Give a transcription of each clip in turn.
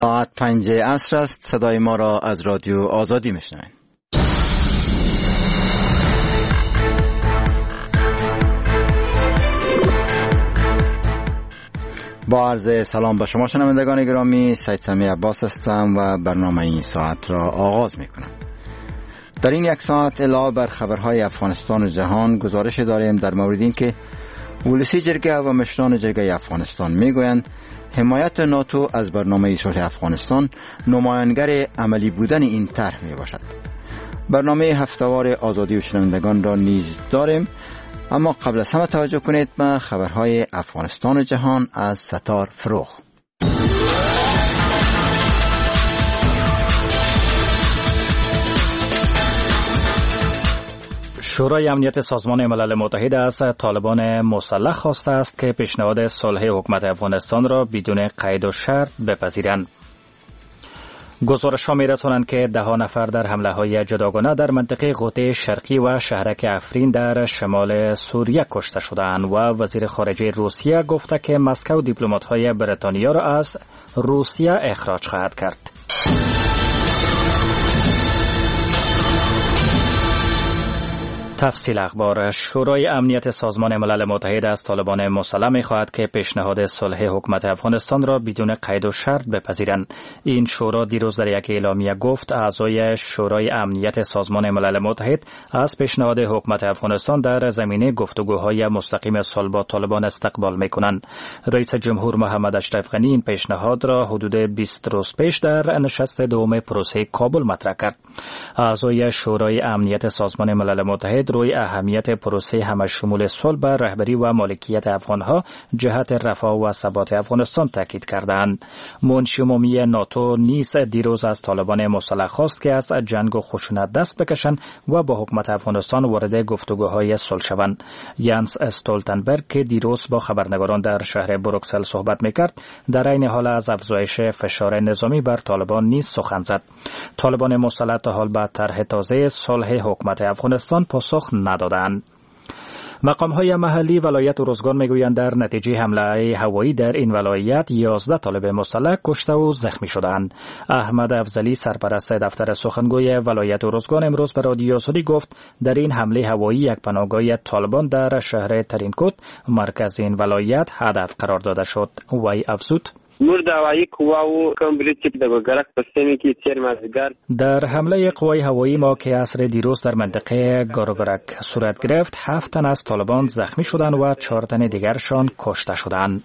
ساعت 5 عصر است. صدای ما را از رادیو آزادی میشنوید. با عرض سلام به شما شنوندگان گرامی، سید سمی عباس هستم و برنامه این ساعت را آغاز میکنم. در این یک ساعت علاوه بر خبرهای افغانستان و جهان گزارش داریم در مورد این که ولسی جرگه و مشران جرگه افغانستان میگویند حمایت ناتو از برنامه صلح افغانستان نمایانگر عملی بودن این طرح می باشد. برنامه هفتهوار آزادی و شنوندگان را نیز داریم، اما قبل از همه توجه کنید به خبرهای افغانستان و جهان از ستار فروغ. شورای امنیت سازمان ملل متحد از طالبان مسلح خواسته است که پیشنهاد صلح حکومت افغانستان را بدون قید و شرط بپذیرند. گزارش‌ها می‌رسانند که 10 نفر در حمله‌های جداگانه در منطقه غوطه شرقی و شهرک افرین در شمال سوریه کشته شدند و وزیر خارجه روسیه گفته که مسکو دیپلمات‌های بریتانیا را از روسیه اخراج خواهد کرد. تفصیل اخبار. شورای امنیت سازمان ملل متحد از طالبان مسلح می‌خواهد که پیشنهاد صلح حکومت افغانستان را بدون قید و شرط بپذیرند. این شورا دیروز در یک اعلامیه گفت اعضای شورای امنیت سازمان ملل متحد از پیشنهاد حکومت افغانستان در زمینه گفتگوهای مستقیم صلح با طالبان استقبال می‌کنند. رئیس جمهور محمد اشرف غنی این پیشنهاد را حدود 20 روز پیش در نشست دوم پروسه کابل مطرح کرد. اعضای شورای امنیت سازمان ملل متحد روی اهمیت پروسه همشمول صلح بر رهبری و مالکیت افغانها جهت رفاه و ثبات افغانستان تاکید کردند. منشی عمومی ناتو نیز دیروز از طالبان مسلح خواست که از جنگ و خشونت دست بکشند و با حکومت افغانستان وارد گفتگوهای صلح شوند. یانس استولتنبرگ که دیروز با خبرنگاران در شهر بروکسل صحبت میکرد، در عین حال از افزایش فشار نظامی بر طالبان نیز سخن زد. طالبان مسلح تا حال به طرح تازه صلح حکومت افغانستان پاسخ ندادند. مقام‌های محلی ولایت ارزگان میگویند در نتیجه حمله هوایی در این ولایت 11 طالب مسلح کشته و زخمی شدند. احمد افضلی سرپرست دفتر سخنگوی ولایت ارزگان امروز به رادیو آزادی گفت در این حمله هوایی یک پناهگاه طالبان در شهر ترینکوت مرکز این ولایت هدف قرار داده شد. وی افزود در حمله قوای هوایی ما که عصر دیروز در منطقه گارگرک صورت گرفت 7 تن از طالبان زخمی شدند و 4 تن دیگرشان کشته شدند.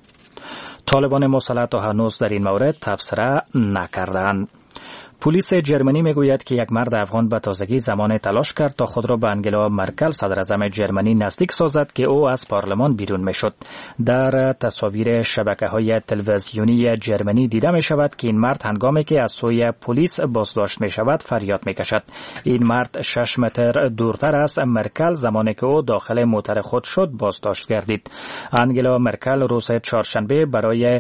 طالبان مسلح تا هنوز در این مورد تبصره نکردند. پلیس جرمنی میگوید که یک مرد افغان به تازگی زمان تلاش کرد تا خود را به انگلا مرکل صدراعظم جرمنی نزدیک سازد که او از پارلمان بیرون میشد. در تصاویر شبکه‌های تلویزیونی جرمنی دیده می شود که این مرد هنگامی که از سوی پلیس بازداشت می شود فریاد می کشد. این مرد 6 متر دورتر از مرکل زمانی که او داخل موتر خود شد بازداشت گردید. انگلا مرکل روز چهارشنبه برای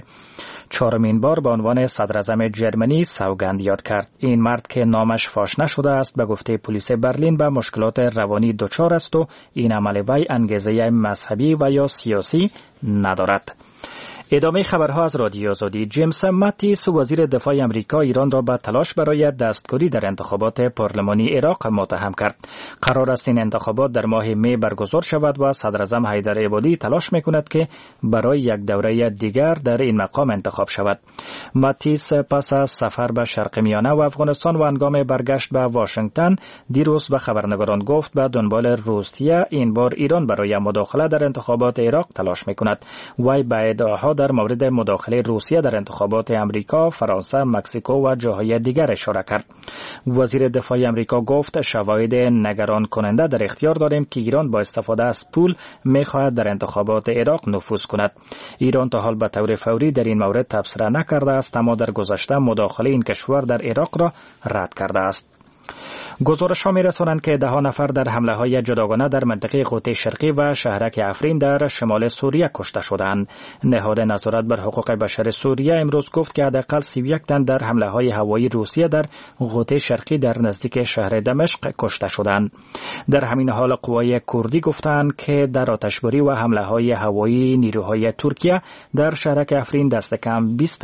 4مین بار به عنوان صدراعظم جرمنی سوگند یاد کرد. این مرد که نامش فاش نشده است به گفته پلیس برلین به مشکلات روانی دچار است و این عمل وی انگیزه مذهبی و یا سیاسی ندارد. ادامه خبرها از رادیو آزادی. جیمز ماتیس وزیر دفاع آمریکا ایران را به تلاش برای دستکاری در انتخابات پارلمانی عراق متهم کرد. قرار است این انتخابات در ماه می برگزار شود و صدراعظم حیدر عبادی تلاش میکند که برای یک دوره دیگر در این مقام انتخاب شود. ماتیس پس از سفر به شرق میانه و افغانستان و هنگام برگشت به واشنگتن دیروز به خبرنگاران گفت به دنبال روسیه این بار ایران برای مداخله در انتخابات عراق تلاش میکند. وی به ادعاها در مورد مداخله روسیه در انتخابات امریکا، فرانسه، مکزیکو و جاهای دیگر اشاره کرد. وزیر دفاع امریکا گفت شواهد نگران کننده در اختیار داریم که ایران با استفاده از پول می‌خواهد در انتخابات عراق نفوذ کند. ایران تا حال به طور فوری در این مورد تبصره نکرده است، اما در گذشته مداخله این کشور در عراق را رد کرده است. گزارش‌ها می‌رسانند که 10 نفر در حمله‌های جداگانه در منطقه غوطه شرقی و شهرک افرین در شمال سوریه کشته شدند. نهاد نظارت بر حقوق بشر سوریه امروز گفت که حداقل 31 تن در حمله‌های هوایی روسیه در غوطه شرقی در نزدیک شهر دمشق کشته شدند. در همین حال قوای کردی گفتند که در آتشباری و حمله‌های هوایی نیروهای ترکیه در شهرک افرین دست کم 20 تن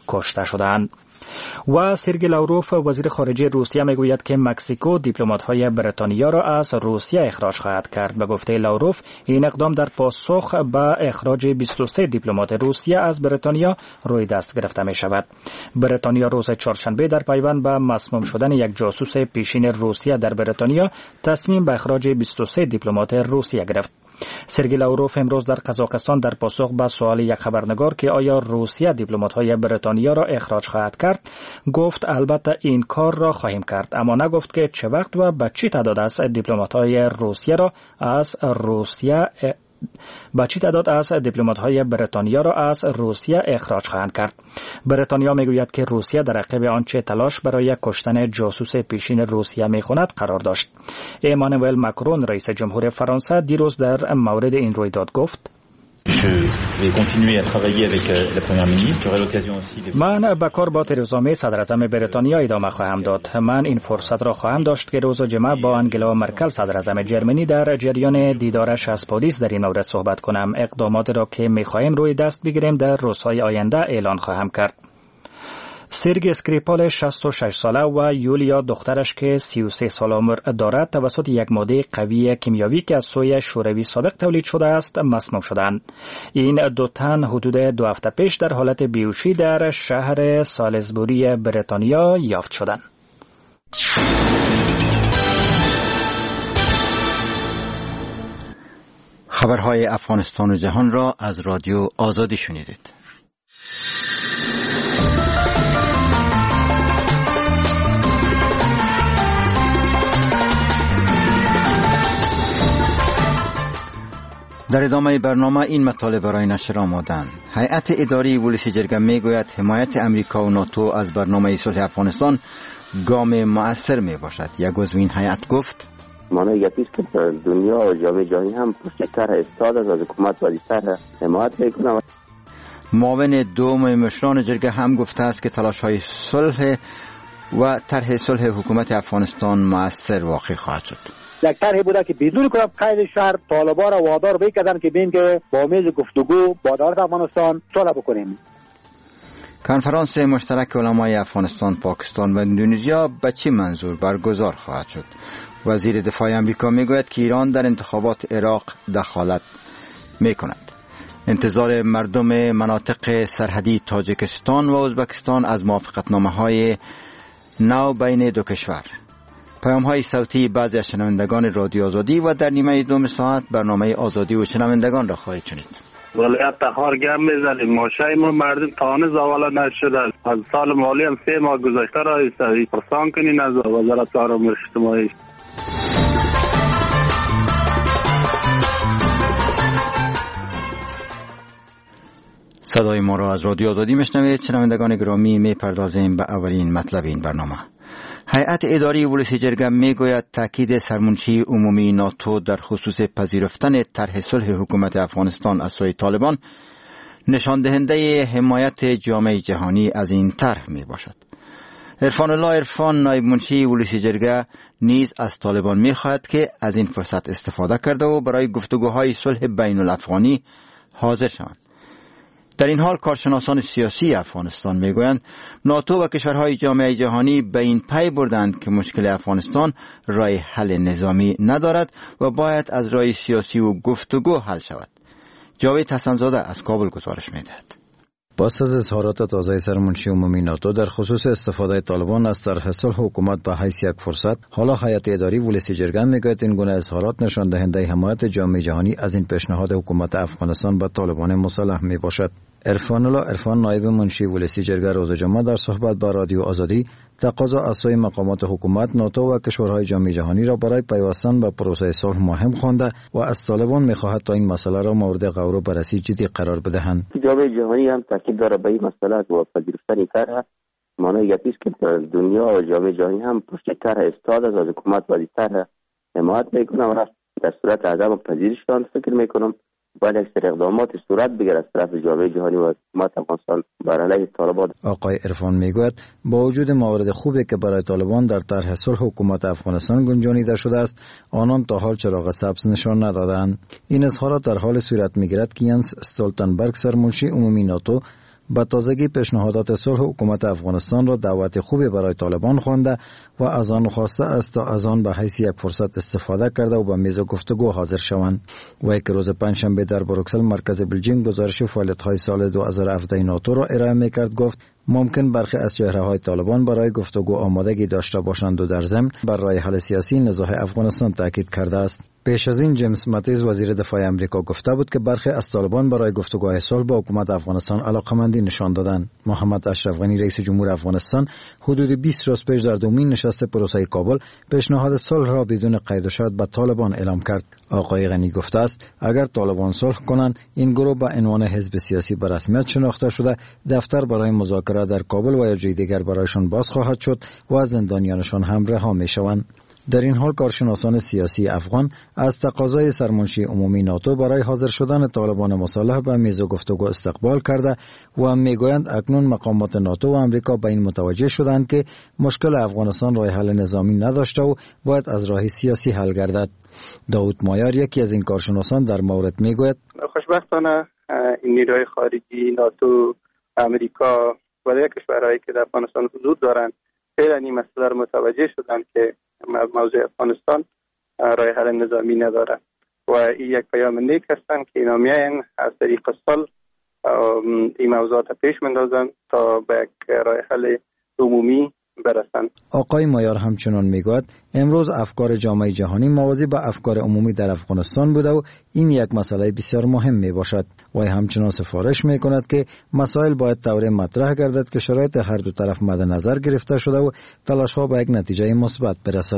کشته شدند. و سرگئی لاوروف وزیر خارجه روسیه میگوید که مکزیکو دیپلمات‌های بریتانیا را از روسیه اخراج خواهد کرد. به گفته لاوروف این اقدام در پاسخ به اخراج 23 دیپلمات روسیه از بریتانیا روی دست گرفته می شود. بریتانیا روز چهارشنبه در پیوند به مسموم شدن یک جاسوس پیشین روسیه در بریتانیا تصمیم به اخراج 23 دیپلمات روسیه گرفت. سرگئی لاوروف امروز در قزاقستان در پاسخ به سوال یک خبرنگار که آیا روسیه دیپلمات‌های بریتانیا را اخراج خواهد کرد گفت البته این کار را خواهیم کرد، اما نگفت که چه وقت و به چه تعداد از دیپلمات‌های روسیه را از روسیه دیپلمات‌های بریتانیا را از روسیه اخراج خواهند کرد. بریتانیا میگوید که روسیه در عقب آنچه تلاش برای کشتن جاسوس پیشین روسیه می‌کند قرار داشت. امانوئل ماکرون رئیس جمهور فرانسه دیروز در مورد این رویداد گفت: من به کار با ترزا می صدر اعظم بریتانیا ادامه خواهم داد. من این فرصت را خواهم داشت که روز جمعه با انگلا مرکل صدر اعظم جرمنی در جریان دیدارش از پاریس در این مورد صحبت کنم. اقدامات را که می خواهیم روی دست بگیریم در روزهای آینده اعلان خواهم کرد. سرگئی اسکریپال 66 ساله و یولیا دخترش که 33 سال عمر دارد توسط یک ماده قوی کیمیاوی که از سوی شوروی سابق تولید شده است مسموم شدند. این دو تن حدود 2 هفته پیش در حالت بیهوشی در شهر سالزبوری بریتانیا یافت شدند. خبرهای افغانستان و جهان را از رادیو آزادی شنیدید. در ادامه برنامه این مطالب برای نشر آمادند. هیئت اداری ولسی جرگه میگوید حمایت امریکا و ناتو از برنامه صلح افغانستان گام مؤثر می باشد. یک عضو این هیئت گفت: مانای یکیست که دنیا و جامعه جهانی هم پشت‌تر استاد از حکومت وادی‌تر حمایت میکنه. معاون دوم مشران جرگه هم گفته است که تلاش‌های صلح و طرح صلح حکومت افغانستان مؤثر واقع خواهد شد. یک طرحی بوده که بدون کدام قید شرط طالبان را وادار بکردن که بین که با میز گفتگو با دولت افغانستان صلح بکنیم. کنفرانس مشترک علمای افغانستان، پاکستان و اندونزیا به چه منظور برگزار خواهد شد؟ وزیر دفاع آمریکا میگوید که ایران در انتخابات عراق دخالت میکند. انتظار مردم مناطق سرحدی تاجیکستان و ازبکستان از موافقتنامه‌های نو بین دو کشور. پیام‌های صوتی بعضی از شنوندگان رادیو آزادی و در نیمه دوم ساعت برنامه آزادی و شنوندگان را خواهید شنید. ولایت تخار گم میزنیم. ماشه ما مردم تانه زوالا نشده. از سال مالی هم 3 ماه گذشته را ایستادی. پرسان کنین از وزارت امور اجتماعی. صدای ما را از رادیو آزادی میشنوید. شنوندگان گرامی، میپردازیم به اولین مطلب این برنامه. هیئت اداری ولسی جرگه میگوید تاکید سرمنشی عمومی ناتو در خصوص پذیرفتن طرح صلح حکومت افغانستان از سوی طالبان نشان دهنده حمایت جامعه جهانی از این طرح می باشد. عرفان الله عرفان نایب منشی ولسی جرگه نیز از طالبان می خواهد که از این فرصت استفاده کرده و برای گفتگوهای صلح بین الافغانی حاضر شوند. در این حال کارشناسان سیاسی افغانستان میگویند ناتو و کشورهای جامعه جهانی به این پی بردند که مشکل افغانستان راه حل نظامی ندارد و باید از راه سیاسی و گفتگو حل شود. جاوید حسن‌زاده از کابل گزارش میدهد. پس از اظهارات تازه سرمنشی عمومی ناتو در خصوص استفاده طالبان از طرح صلح حکومت به حیث یک فرصت، حالا هیئت اداری ولسی جرگه میگوید این گونه اظهارات نشان دهنده حمایت جامعه جهانی از این پیشنهاد حکومت افغانستان به طالبان مسلح می باشد. عرفان الله عرفان نایب منشی ولسی جرگه روز جمعه در صحبت با رادیو آزادی تقاضا از سوی مقامات حکومت، ناتو و کشورهای جامعه جهانی را برای پیوستن به پروسه صلح مهم خوانده و از طالبان می‌خواهد تا این مسئله را مورد غور و بررسی جدی قرار بدهند. جامعه جهانی هم تاکید داره به این مسئله و پذیرفتن طرح مانای یکیست که دنیا و جامعه جهانی هم پشت طرح استاد از حکومت و طرح حمایت میکنه و در صورت عدم پذیرششان فکر میکنم باید اکثر اقدامات صورت بگیرد از طرف جامعه جهانی و حکومت افغانستان بر علیه طالبان. آقای عرفان میگوید با وجود موارد خوبی که برای طالبان در طرح صلح حکومت افغانستان گنجانیده شده است، آنان تا حال چراغ سبز نشان ندادند. این اظهارات در حال صورت میگیرد که ینس استولتنبرگ سرمنشی عمومی ناتو به تازگی پیشنهادات صلح حکومت افغانستان را دعوت خوبی برای طالبان خوانده و از آن خواسته است تا از آن به حیث یک فرصت استفاده کرده و به میز گفتگو حاضر شوند. وی که روز پنجشنبه در بروکسل مرکز بلژیک گزارش فعالیت‌های سال 2017 ناتو را ارائه می‌کرد گفت ممکن برخی از چهره‌های طالبان برای گفتگو آمادگی داشته باشند و در ضمن بر راه حل سیاسی نزاع افغانستان تاکید کرده است. پیش از این جیمز ماتیز وزیر دفاع آمریکا گفته بود که برخی از طالبان برای گفتگوهای صلح با حکومت افغانستان علاقمندی نشان دادند. محمد اشرف غنی رئیس جمهور افغانستان حدود 20 روز پیش در دومین نشست پروسه کابل پیشنهاد صلح را بدون قید و شرط به طالبان اعلام کرد. آقای غنی گفته است اگر طالبان صلح کنند این گروه به عنوان حزب سیاسی به رسمیت شناخته شده، دفتر برای مذاکره در کابل و یا جای دیگر برایشان باز خواهد شد و از زندانیانشان هم رها می‌شوند. در این حال کارشناسان سیاسی افغان از تقاضای سرمنشی عمومی ناتو برای حاضر شدن طالبان مسلح به میز گفتگو استقبال کرده و میگویند اکنون مقامات ناتو و آمریکا به این متوجه شدند که مشکل افغانستان راه حل نظامی نداشته و باید از راه سیاسی حل گردد. داود مایار یکی از این کارشناسان در مورد میگوید خوشبختانه این نیروهای خارجی ناتو، آمریکا و دیگر کشورهایی که در افغانستان حضور دارند فعلا این مسئله را متوجه شدند که موضوع افغانستان راه حل نظامی نداره و این یک پیام نیک هستند که اینا میاین از طریق صلح این موضوعات پیش مندازن تا به یک راه حل عمومی برسند. آقای مایار همچنان میگوید امروز افکار جامعه جهانی موازی به افکار عمومی در افغانستان بوده و این یک مسئله بسیار مهم می باشد و همچنان سفارش می کند که مسائل باید طوری مطرح گردد که شرایط هر دو طرف مد نظر گرفته شده و تلاش ها به یک نتیجه مثبت برسد.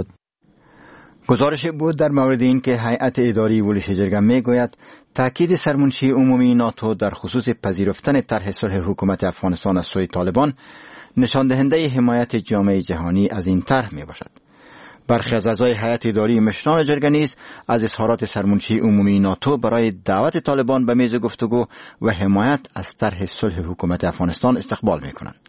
گزارش بود در مورد این که هیئت اداری ولس جرگه میگوید تاکید سرمنشی عمومی ناتو در خصوص پذیرفتن طرح صلح حکومت افغانستان از سوی طالبان نشان دهنده حمایت جامعه جهانی از این طرح می باشد. برخی از اعضای هیئت اداری مشران جرگه نیز از اظهارات سرمنشی عمومی ناتو برای دعوت طالبان به میز گفتگو و حمایت از طرح صلح حکومت افغانستان استقبال می کنند.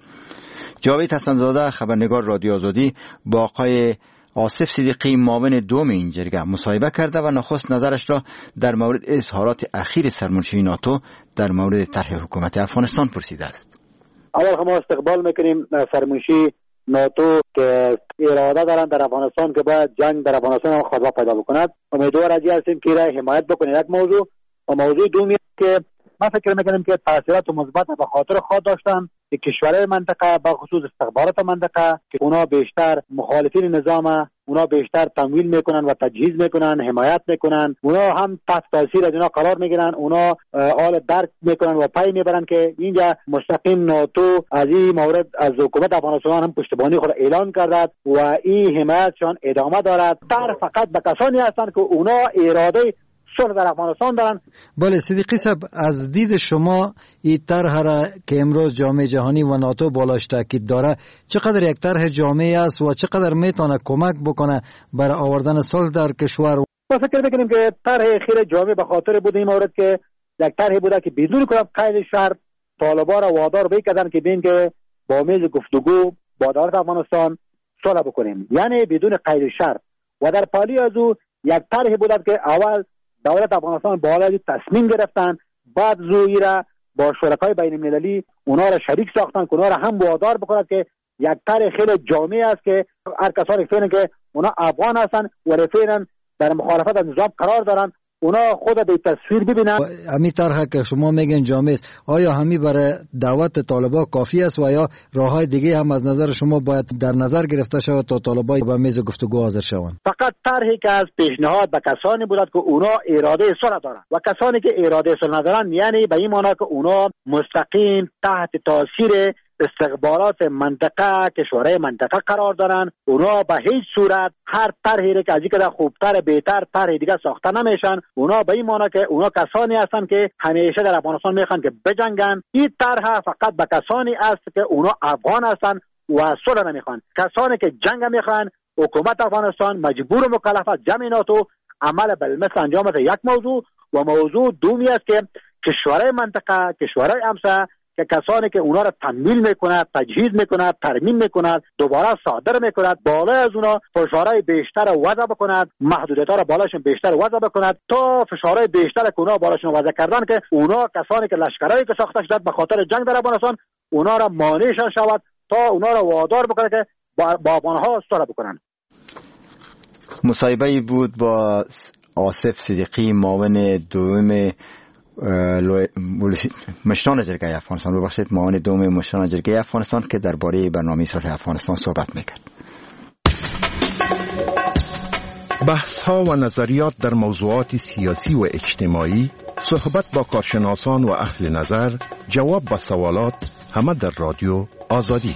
جاوید حسن‌زاده خبرنگار رادیو آزادی با آقای آصف صدیقی معاون دوم این جرگه مصاحبه کرده و نخست نظرش را در مورد اظهارات اخیر سرمنشی ناتو در مورد طرح حکومت افغانستان پرسیده است. اول ما استقبال میکنیم سرمنشی ناتو که اراده دارند در افغانستان که باید جنگ در افغانستان هم خطر پیدا بکند. امیدوار از این هستیم که را حمایت بکنه. یک موضوع و موضوع دومی که ما فکر میکنیم که تاثیرات مثبت به خاطر خود داشتن که کشورهای منطقه به خصوص استخبارات منطقه که اونا بیشتر مخالفین نظام، اونا بیشتر تمویل میکنن و تجهیز میکنن، حمایت میکنن، اونا هم تحت تاثیر از اینا قرار میگیرن، اونا حال درک میکنن و پای میبرن که اینجا مستقیم ناتو از این مورد از حکومت افغانستان هم پشتیبانی خود اعلان کرد و این حمایتشان ادامه دارد. در فقط به کسانی هستند که اونا اراده صلح در افغانستان دارن. بله صدیقی صاحب، از دید شما این طرح را که امروز جامعه جهانی و ناتو بالاش تاکید داره چقدر یک طرح جامعی است و چقدر میتونه کمک بکنه برای آوردن صلح در کشور؟ ما فکر میکنیم که طرح خیر جامعی به خاطر بود این مورد که یک طرح بوده که بدون قید شرط طالبان را وادار بکردن که بین که با میز گفتگو با دولت افغانستان صلح بکنیم، یعنی بدون قید شرط. و در پالی از او یک طرح بوده که اول دولت افغانستان بالا تصمیم گرفتن، بعد زوی را با شرکای بین المللی اونا را شریک ساختن که اونا را هم وادار بکنند که یک طرح خیلی جامعی است که هر کسانی فعلا که اونا افغان هستن و فعلا در مخالفت از نظام قرار دارن اونا خود به تصویر ببینن. همین طرح که شما میگن جامعه است، آیا همین برای دعوت طالبان کافی است و یا راههای دیگه هم از نظر شما باید در نظر گرفته شود تا طالبان به میز گفتگو حاضر شوند؟ فقط طرحی که از پیشنهاد به کسانی بود که اونا اراده صلح دارن و کسانی که اراده صلح ندارن، یعنی به این معنی که اونا مستقیم تحت تاثیر استخبارات منطقه کشورهای منطقه قرار دارن، اونا به هیچ صورت هر طرحی که از این که خوبتر بهتر طرح دیگه ساخته نمیشن. اونا به این معنی که اونا کسانی هستن که همیشه در افغانستان میخوان که بجنگن. این طرح فقط به کسانی است که اونا افغان هستن و صلح نمیخوان. کسانی که جنگ میخوان، حکومت افغانستان مجبور و مکلف است جمع ناتو عمل بالمثل انجام بده. یک موضوع و موضوع دومی است که کشورهای منطقه، کشورهای همسایه که کسانی که اونا را تمویل میکند، تجهیز میکند، ترمیم میکند، دوباره صادر میکند، بالای از اونا فشارهای بیشتر وضع بکند، محدودیت‌ها را بالاشون بیشتر وضع بکند تا فشارهای بیشتر که اونا بالاشون وضع کردن که اونا کسانی که لشکرایی که ساخته شده به خاطر جنگ در افغانستان اونا را مانعشان شود تا اونا را وادار بکنه که با افغانها استفاده بکنن. مصاحبه‌ای بود با آصف صدیقی، معاون دوم مشران جرگه افغانستان، معاون دوم مشران جرگه افغانستان که درباره برنامه صلح افغانستان صحبت میکرد. بحث‌ها و نظریات در موضوعات سیاسی و اجتماعی، صحبت با کارشناسان و اهل نظر، جواب به سوالات، همه در رادیو آزادی.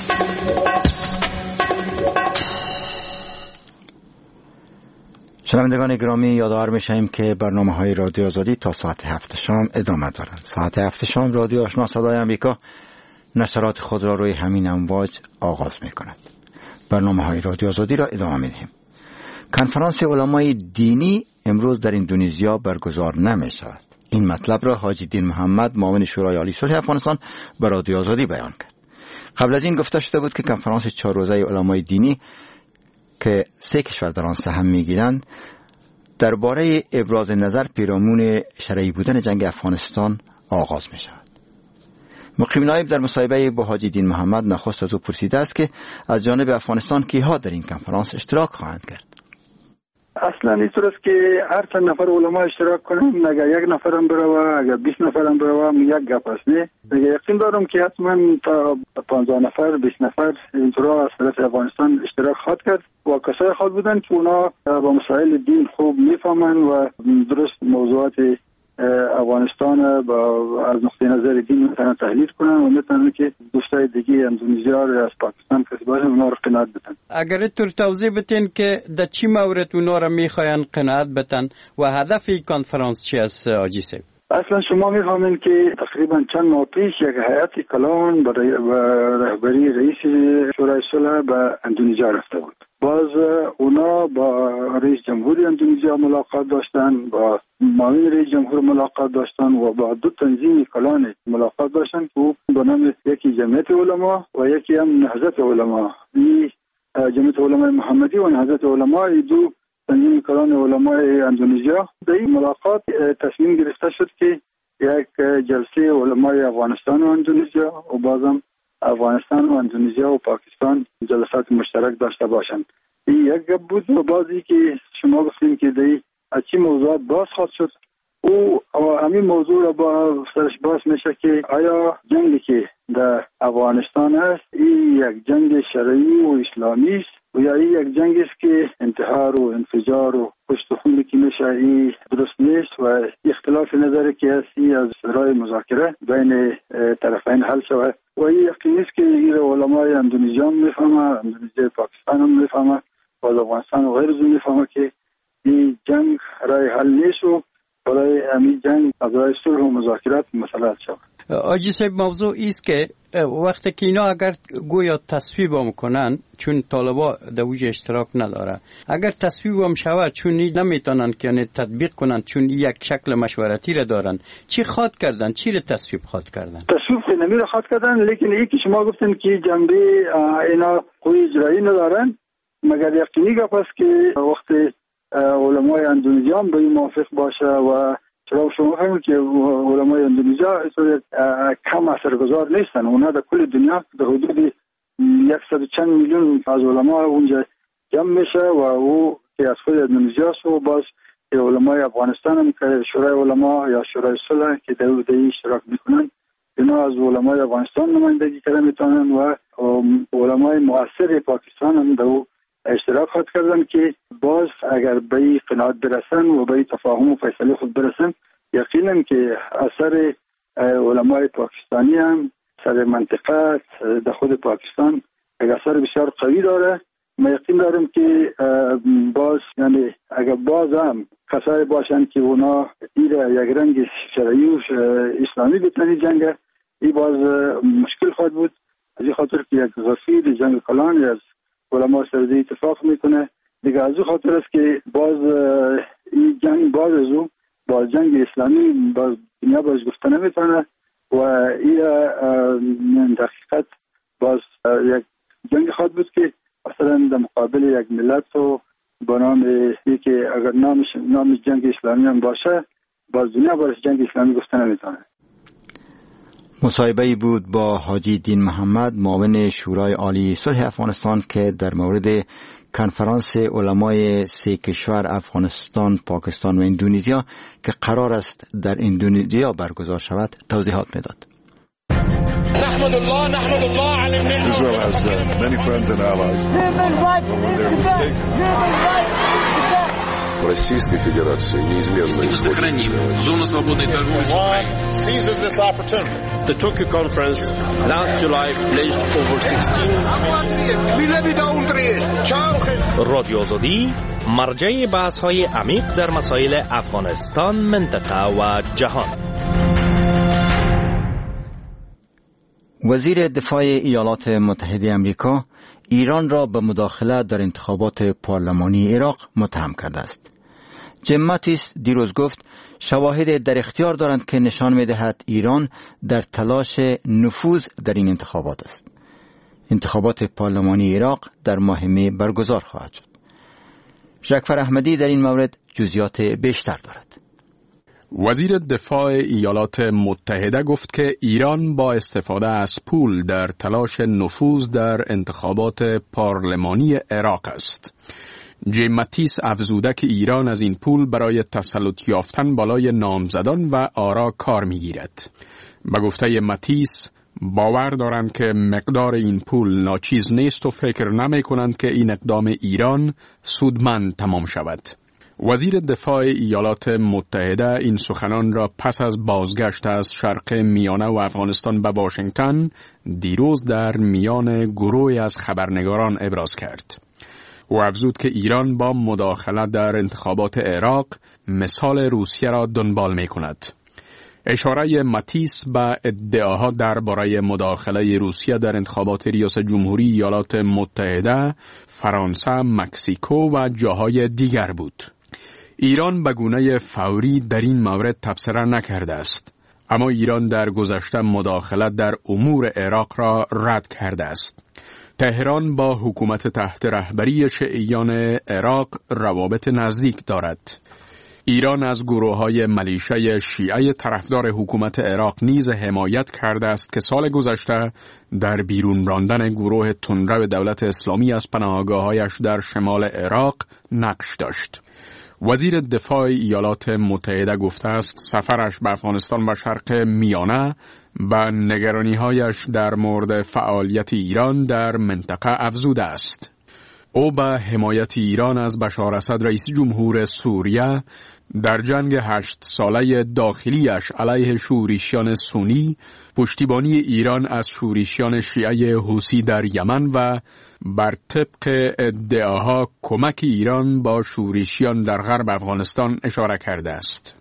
شنوندگان گرامی، یادآور میشیم که برنامه‌های رادیو آزادی تا ساعت 7 شام ادامه دارند. ساعت 7 شام رادیو آشنا صدای آمریکا نشرات خود را روی همین امواج آغاز می‌کند. برنامه‌های رادیو آزادی را ادامه می‌دهیم. کنفرانس علمای دینی امروز در اندونزیا برگزار نمی‌شود. این مطلب را حاجی دین محمد، معاون شورای عالی صلح افغانستان، به رادیو آزادی بیان کرد. قبل از این گفته شده بود که کنفرانس 4 روزه علمای دینی که 3 کشور در آن سهم می‌گیرند درباره ابراز نظر پیرامون شرعی بودن جنگ افغانستان آغاز می‌شود. مقیم نایب در مصاحبه با حاجی دین محمد نخست از او پرسیده است که از جانب افغانستان کیها در این کنفرانس اشتراک خواهند کرد. اصلا اینطور است که هر چند نفر علما اشتراک کنند، اگر 1 نفرم بروه، اگر 20 نفرم بروه، یک گپ است. نه، یقین دارم که حتما تا 15 نفر 20 نفر اینطورا از طرف افغانستان اشتراک خواهد کرد و کسای خود بودن که اونا با مسائل دین خوب میفهمن و درست موضوعات افغانستان با از نقطه نظر دین میتونن تحلیل کنن و میتونن که دوستای دیگه اندونزیا یا از پاکستان کسی باشه اونا رو قناعت بدن. اگر تو توضیح بدین که در چی مورد اونا رو میخواین قناعت بدن و هدف این کنفرانس چی است حاجی صاحب؟ اصلا شما میفهمین که تقریبا چند ماه پیش یک هیئت کلان با رهبری رئیس شورای صلح به اندونزیا رفته بود. باز اونا با رئیس جمهوری اندونزیا ملاقات داشتن، با معاون رئیس جمهور ملاقات داشتن و با 2 تنظیم کلان ملاقات داشتن که به نام یکی جمعیت علما و یکی هم نهضت علما. این جمعیت علمای محمدی و نهضت علما، این 2 تنظیم کلان علمای اندونزیا. در این ملاقات تصمیم گرفته شد که یک جلسه علمای افغانستان و اندونزیا و بازم افغانستان و اندونزیا و پاکستان جلسات مشترک داشته باشند. این یک گپ بود. و بعضی که شما گفتین که در از چی موضوعات باز خواهد شد، او همین موضوع را با سرش باز میشه که آیا جنگی که در افغانستان است این یک جنگ شرعی و اسلامی است و یا این یک جنگ است که انتحار و انفجار و کشت و خون که میشه این درست نیست و اختلاف نظر که هستی از راه مذاکره بین طرفین حل شود. و این یقینی است که این علمای اندونزیا هم میفهمه، اندونزیا پاکستان هم میفهمه و افغانستان و غیره میفهمه که این جنگ راه حل نیست و برای همین جنگ از راه صلح و مذاکرات مسئله شود. حاجی صاحب موضوع ایست که وقتی که اینا اگر گویا تصویب هم کنن، چون طالبا در وجه اشتراک نداره، اگر تصویب هم شود چون نمیتونن که یعنی تطبیق کنن چون یک شکل مشورتی را دارن، چی خواد کردن؟ چی را تصویب خواد کردن؟ تصویب که نمیره خواد کردن، لیکن این که شما گفتن که جنبه اینا قوی اجرایی ندارن، مگر یقینی گپ است که وقتی علمای اندونزیا هم به این موافق باشه و چرا شما فهمید که علمای اندونزیا کم اثرگذار نیستن. اونا در کل دنیا در حدود 100 چند میلیون از علما اونجا جمع میشه و او که از خود اندونزیا است و باز علمای افغانستان هم که شورای علما یا شورای صلح که در اون اشتراک میکنن، اینا از علمای افغانستان نمایندگی کردن میتونن و علمای مؤثر پاکستان هم در اشتراک خواهد کردن که باز اگر به این قناعت برسن و به این تفاهم و فیصله خود برسن، یقینا که اثر علمای پاکستانی هم سر منطقه در خود پاکستان یک اثر بسیار قوی داره. من یقین دارم که باز یعنی اگر باز هم کسایی باشن که اونا یک رنگ شرعی و اسلامی بتنی جنگ، این باز مشکل خواهد بود. از این خاطر که یک غفیر جنگ کلان از علما سرده اتفاق میکنه دیگه. از این خاطر است که باز این جنگ باز از اون با جنگ اسلامی باز دنیا باز گفته نمیتونه و این در حقیقت باز یک جنگ خواهد بود که مثلا در مقابل یک ملت و با نام که اگر نام جنگ اسلامی هم باشه باز دنیا برش جنگ اسلامی گفته نمیتونه. مصاحبه‌ای بود با حاجی دین محمد معاون شورای عالی صلح افغانستان که در مورد کنفرانس علمای 3 کشور افغانستان، پاکستان و اندونزیا که قرار است در اندونزیا برگزار شود توضیحات میداد. نحمد الله على النعمة. Israel has many friends and allies. Российской Федерации неизменно сохраним зону свободной торговли с Украиной. seizes this opportunity. The Tokyo conference last July pledged over 16 رادیو آزادی مرجع بحث‌های عمیق در مسائل افغانستان، منطقه و جهان. وزیر دفاع ایالات متحده آمریکا ایران را به مداخله در انتخابات پارلمانی عراق متهم کرده است. جیم ماتیس دیروز گفت شواهد در اختیار دارند که نشان می‌دهد ایران در تلاش نفوذ در این انتخابات است. انتخابات پارلمانی عراق در ماه می برگزار خواهد شد. جعفر احمدی در این مورد جزئیات بیشتر دارد. وزیر دفاع ایالات متحده گفت که ایران با استفاده از پول در تلاش نفوذ در انتخابات پارلمانی عراق است. جیم ماتیس افزوده که ایران از این پول برای تسلط یافتن بالای نامزدان و آرا کار می‌گیرد. به گفته ماتیس باور دارند که مقدار این پول ناچیز نیست و فکر نمی‌کنند که این اقدام ایران سودمند تمام شود. وزیر دفاع ایالات متحده این سخنان را پس از بازگشت از شرق میانه و افغانستان به واشنگتن دیروز در میان گروهی از خبرنگاران ابراز کرد. او افزود که ایران با مداخله در انتخابات عراق مثال روسیه را دنبال می کند. اشاره ماتیس به ادعاها درباره مداخله روسیه در انتخابات ریاست جمهوری ایالات متحده، فرانسه، مکزیکو و جاهای دیگر بود. ایران به گونه فوری در این مورد تبصره نکرده است، اما ایران در گذشته مداخله در امور عراق را رد کرده است. تهران با حکومت تحت رهبری شیعیان عراق روابط نزدیک دارد. ایران از گروه‌های ملیشه شیعه طرفدار حکومت عراق نیز حمایت کرده است که سال گذشته در بیرون راندن گروه تندرو دولت اسلامی از پناهگاه‌هایش در شمال عراق نقش داشت. وزیر دفاع ایالات متحده گفته است سفرش به افغانستان و شرق میانه به نگرانی‌هایش در مورد فعالیت ایران در منطقه افزوده است. او به حمایت ایران از بشار اسد رئیس جمهور سوریه در جنگ 8 ساله داخلیش علیه شورشیان سنی، پشتیبانی ایران از شورشیان شیعه حوثی در یمن و بر طبق ادعاها کمک ایران با شورشیان در غرب افغانستان اشاره کرده است.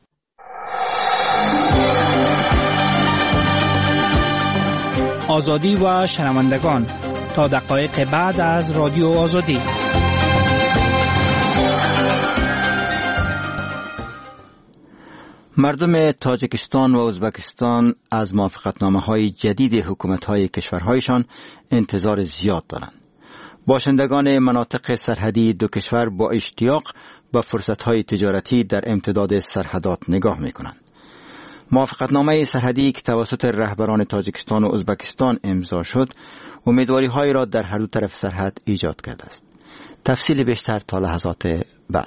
آزادی و شنوندگان، تا دقایق بعد از رادیو آزادی. مردم تاجیکستان و ازبکستان از موافقتنامه‌های جدید حکومت‌های کشورهایشان انتظار زیاد دارند. باشندگان مناطق سرحدی دو کشور با اشتیاق به فرصت‌های تجارتی در امتداد سرحدات نگاه می‌کنند. موافقتنامه سرحدی که توسط رهبران تاجیکستان و ازبکستان امضا شد، امیدواری‌هایی را در هر دو طرف سرحد ایجاد کرده است. تفصیل بیشتر تا لحظات بعد.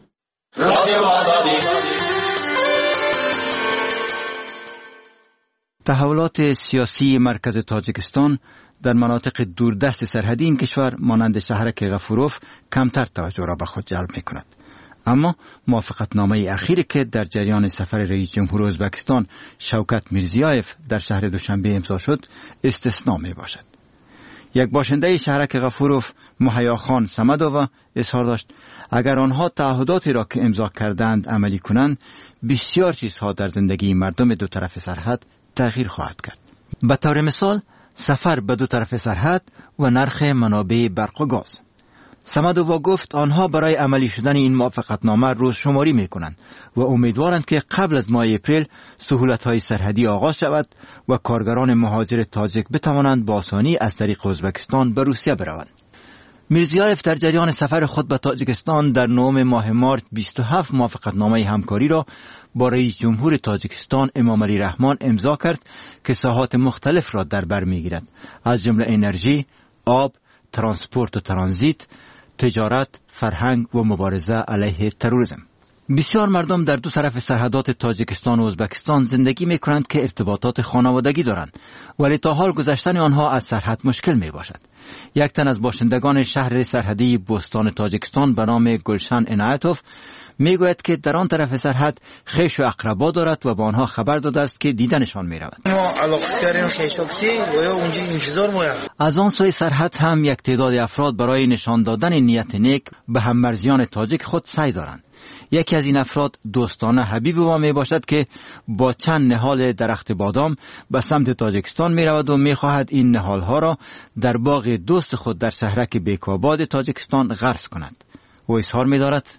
تحولات سیاسی مرکز تاجیکستان در مناطق دوردست سرحدی این کشور مانند شهرک غفوروف کمتر توجه را به خود جلب می کند. اما موافقتنامه اخیری که در جریان سفر رئیس جمهور ازبکستان شوکت میرزیایف در شهر دوشنبه امضا شد استثنا می باشد. یک باشنده شهرک غفوروف، محیاخان سمدووا، اظهار داشت اگر آنها تعهداتی را که امضا کردند عملی کنند، بسیار چیزها در زندگی مردم دو طرف سرحد تغییر خواهد کرد. به طور مثال سفر به دو طرف سرحد و نرخ منابع برق و گاز. صمدووا گفت آنها برای عملی شدن این موافقتنامه روز شماری می کنند و امیدوارند که قبل از ماه اپریل سهولت‌های سرحدی آغاز شود و کارگران مهاجر تاجیک بتوانند با آسانی از طریق ازبکستان به روسیه بروند. میرزیایف در جریان سفر خود به تاجیکستان در 9 ماه مارس 27 موافقتنامه همکاری را با رئیس جمهور تاجیکستان امام علی رحمان امضا کرد که ساحات مختلف را در بر میگیرد، از جمله انرژی، آب، ترانسپورت و ترانزیت، تجارت، فرهنگ و مبارزه علیه تروریسم. بسیار مردم در دو طرف سرحدات تاجیکستان و ازبکستان زندگی می کنند که ارتباطات خانوادگی دارند، ولی تا حال گذشتن آنها از سرحد مشکل می باشد. یک تن از باشندگان شهر سرحدی بوستان تاجیکستان به نام گلشن عنایتوف می گوید که در آن طرف سرحد خویش و اقربا دارد و با آنها خبر داده است که دیدنشان می رود. از آن سوی سرحد هم یک تعداد افراد برای نشان دادن نیت نیک به هممرزیان تاجیک خود سعی دارند. یکی از این افراد دوستانه حبیب ما می باشد که با چند نهال درخت بادام به سمت تاجیکستان می رود و می خواهد این نهال ها را در باغ دوست خود در شهرک بیکاباد تاجیکستان غرس کند. و اظهار می دارد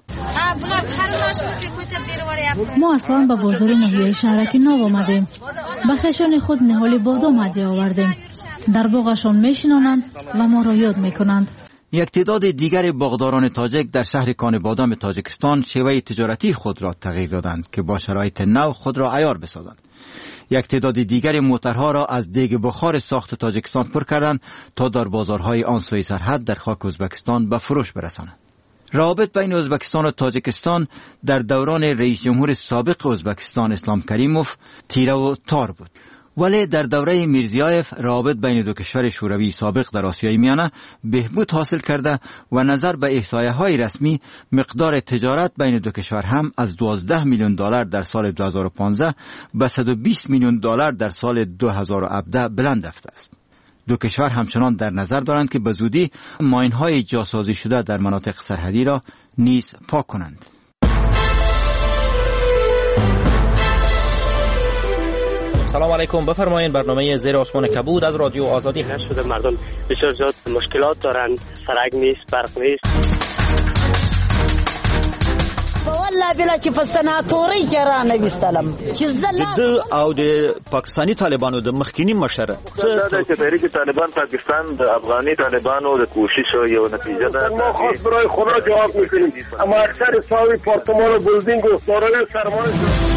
ما اصلا به بازار ناحیه شهرک نو آمدیم، به خشان خود نهال بادام هدیه آوردیم، در باغشان می شنانند و ما را یاد می کنند. یک تعداد دیگر باغداران تاجیک در شهر کان بادام تاجیکستان شیوه تجارتی خود را تغییر دادند که با شرایط نو خود را عیار بسازند. یک تعداد دیگر موترها را از دیگ بخار ساخت تاجیکستان پر کردند تا در بازارهای آن سوی سرحد در خاک ازبکستان به فروش برسانند. روابط بین ازبکستان و تاجیکستان در دوران رئیس جمهور سابق ازبکستان اسلام کریموف تیره و تار بود، ولی در دوره میرزیایف روابط بین دو کشور شوروی سابق در آسیای میانه بهبود حاصل کرده و نظر به احصایه‌های رسمی مقدار تجارت بین دو کشور هم از 12 میلیون دلار در سال 2015 به 120 میلیون دلار در سال 2017 بلند رفته است. دو کشور همچنان در نظر دارند که به زودی ماین‌های جاسازی شده در مناطق سرحدی را نیز پاک کنند. سلام علیکم، بفرمایید. برنامه زیر آسمان کبود از رادیو آزادی هست. شده مردم بسیار زیاد مشکلات دارن، سرک نیست، برق نیست. والله بلا چې په سناتوري کې را نه وستلم چې د او د پاکستانی طالبانو د مخکینی مشر څه چې تحریک طالبان پاکستان د افغاني طالبانو د کوشش یو نتیجه ده. ما خاص برای خدا جواب میکنیم، اما اکثر ساوی پارتمان و بلدینگ و سارای سرمایه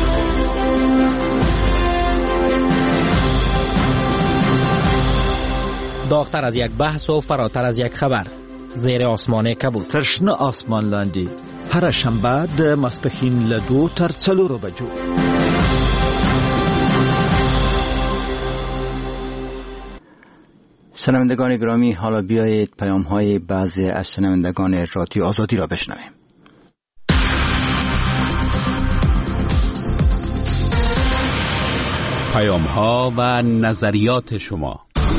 داغتر از یک بحث و فراتر از یک خبر. زیر آسمان کبود. ترشنه آسمان لاندی. هر شنبه د ماسپښین له 2 تر 4 بجو. شنوندگان گرامی، حالا بیایید پیام‌های بعضی از شنوندگان رادیو آزادی را بشنویم. پیام‌ها و نظریات شما.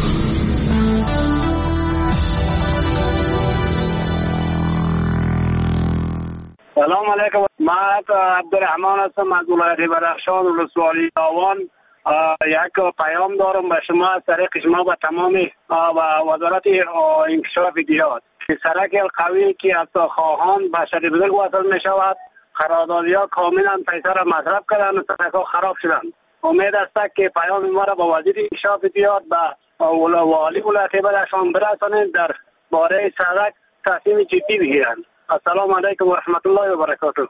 سلام علیکم. من عبدالرحمن هستم از ولایت بدخشان ولسوالی آوان. یک پیام دارم به شما از طریق شما به تمام وزارت انکشاف دیات که سرک القوی که از خواهان به شهر بزرگ وصل می شود، قراردادی‌ها کاملا پیسه را مصرف کردن و سرک‌ها خراب شدن. امید است که پیام ما را به وزیر انکشاف دیات به والی ولایت بدخشان برسانید در باره سرک تصمیم جدی بگیرند. السلام علیکم و رحمت الله و برکاته.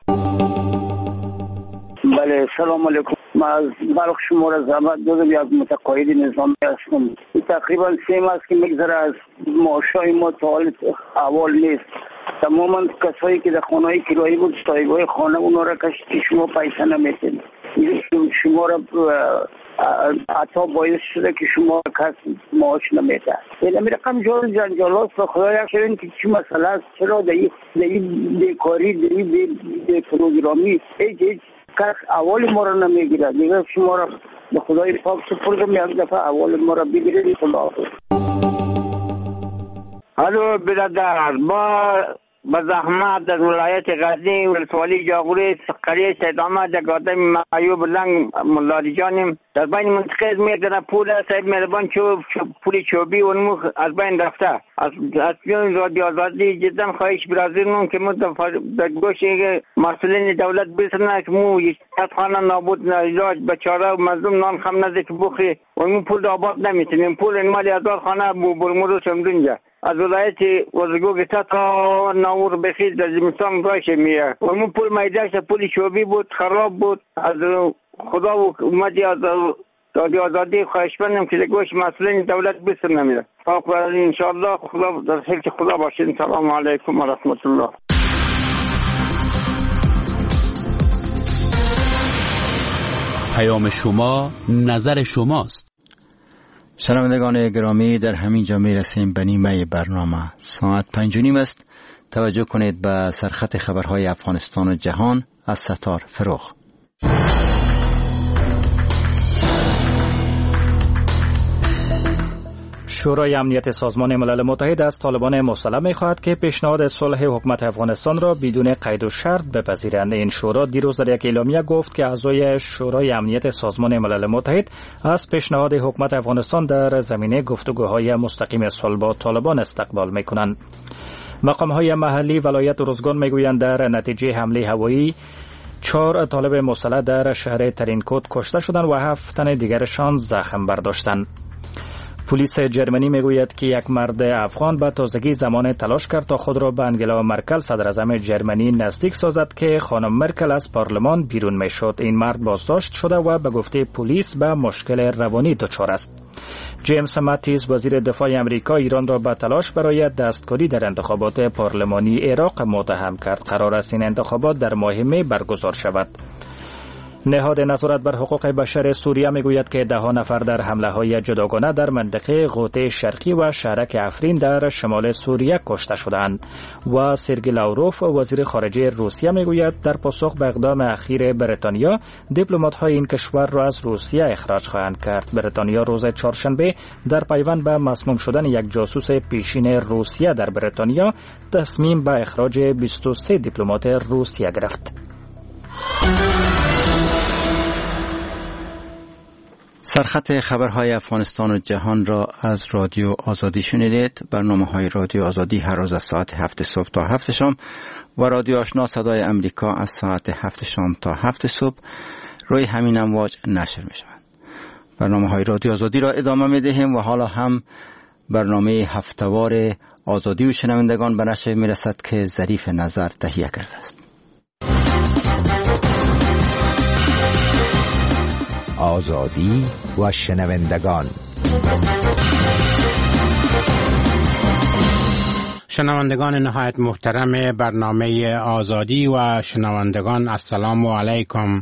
بله، سلام علیکم. من از بلخ شماره زحمت دادم، یک متقاعد نظامی هستم. تقریبا 3 ماه است که میگذره از معاشای ما تا حال احوال نیست. تماما کسایی که در خانه‌های کرایی بود صاحبای خانه اونا را کشید که شما پیسه نمیتین، شما را حتی باعث شده که شما کس معاش نمیده. این رقم جنجالات و خدا یک شوین که چی مسئله است، چرا در این بیکاری، در این پروگرامی هیچ کس اول ما را نمیگیره. دیگه شما را به خدای پاک سپردم، یک دفعه اول ما را بگیرید. خدا حافظ. الو برادر، ما به زحمت در ولایت غزنی ولسوالی جاغوری قریه سید احمد در آدم ایوب لنگ ملادی جانیم در بین منطقه میگن پول صاحب مهربان پول چوبی اونمو از بین رفته از پیون رادیو آزادی جدا خواهش برازیلمون که ما در گوش مسئولین دولت بسنه که مو خانه نابود علاج بچاره و مظلوم نان خم نزد که بخری اونمو پول آباد نمیتونیم پول انمالی 1000 خانه برمورو چمدونجا از ولایت وزگو گتا تا نور بخید در زمستان راش میه اونمو پول میدهش پول چوبی بود خراب بود از خدا و اومدی از رادیو آزادی خواهش بندم که گوش مسئولین دولت بسر نمیره انشاءالله خدا در حفظ خدا باشید. سلام علیکم و رحمت الله. پیام شما نظر شماست. شنوندگان گرامی، در همین جا میرسیم به نیمه برنامه. ساعت 5:30 است. توجه کنید به سرخط خبرهای افغانستان و جهان از ستار فروغ. شورای امنیت سازمان ملل متحد از طالبان مستلزم می‌خواهد که پیشنهاد صلح حکومت افغانستان را بدون قید و شرط بپذیرند. این شورا دیروز در یک اعلامیه گفت که اعضای شورای امنیت سازمان ملل متحد از پیشنهاد حکومت افغانستان در زمینه گفتگوهای مستقیم صلح با طالبان استقبال می‌کنند. مقام‌های محلی ولایت روزگان می‌گویند در نتیجه حمله هوایی 4 طالب مسلح در شهر ترینکوت کشته شدند و 7 تن دیگرشان زخم برداشتند. پلیس جرمنی میگوید که یک مرد افغان به تازگی زمان تلاش کرد تا خود را به انگلا مرکل صدراعظم جرمنی نزدیک سازد که خانم مرکل از پارلمان بیرون میشد. این مرد بازداشت شده و به گفته پلیس به مشکل روانی دچار است. جیمز ماتیس وزیر دفاع امریکا ایران را به تلاش برای دستکاری در انتخابات پارلمانی عراق متهم کرد. قرار است این انتخابات در ماه می برگزار شود. نهاد نظارت بر حقوق بشر سوریه میگوید که 10 نفر در حمله‌های جداگانه در منطقه غوطه شرقی و شهرک افرین در شمال سوریه کشته شدند. و سرگی لاوروف وزیر خارجه روسیه میگوید در پاسخ به اقدام اخیر بریتانیا دیپلمات‌های این کشور را از روسیه اخراج خواهند کرد. بریتانیا روز چهارشنبه در پیوند به مسموم شدن یک جاسوس پیشین روسیه در بریتانیا تصمیم به اخراج 23 دیپلمات روسیه گرفت. سرخط خبرهای افغانستان و جهان را از رادیو آزادی شنیدید. برنامه‌های رادیو آزادی هر روز از ساعت 7 صبح تا 7 شام و رادیو آشنا صدای امریکا از ساعت 7 شام تا 7 صبح روی همین امواج نشر می‌شوند. برنامه‌های رادیو آزادی را ادامه می‌دهیم و حالا هم برنامه هفته‌وار آزادی و شنوندگان به نشر می‌رسد که ظریف نظر تهیه کرده است. آزادی و شنوندگان. شنوندگان نهایت محترم برنامه آزادی و شنوندگان، السلام علیکم.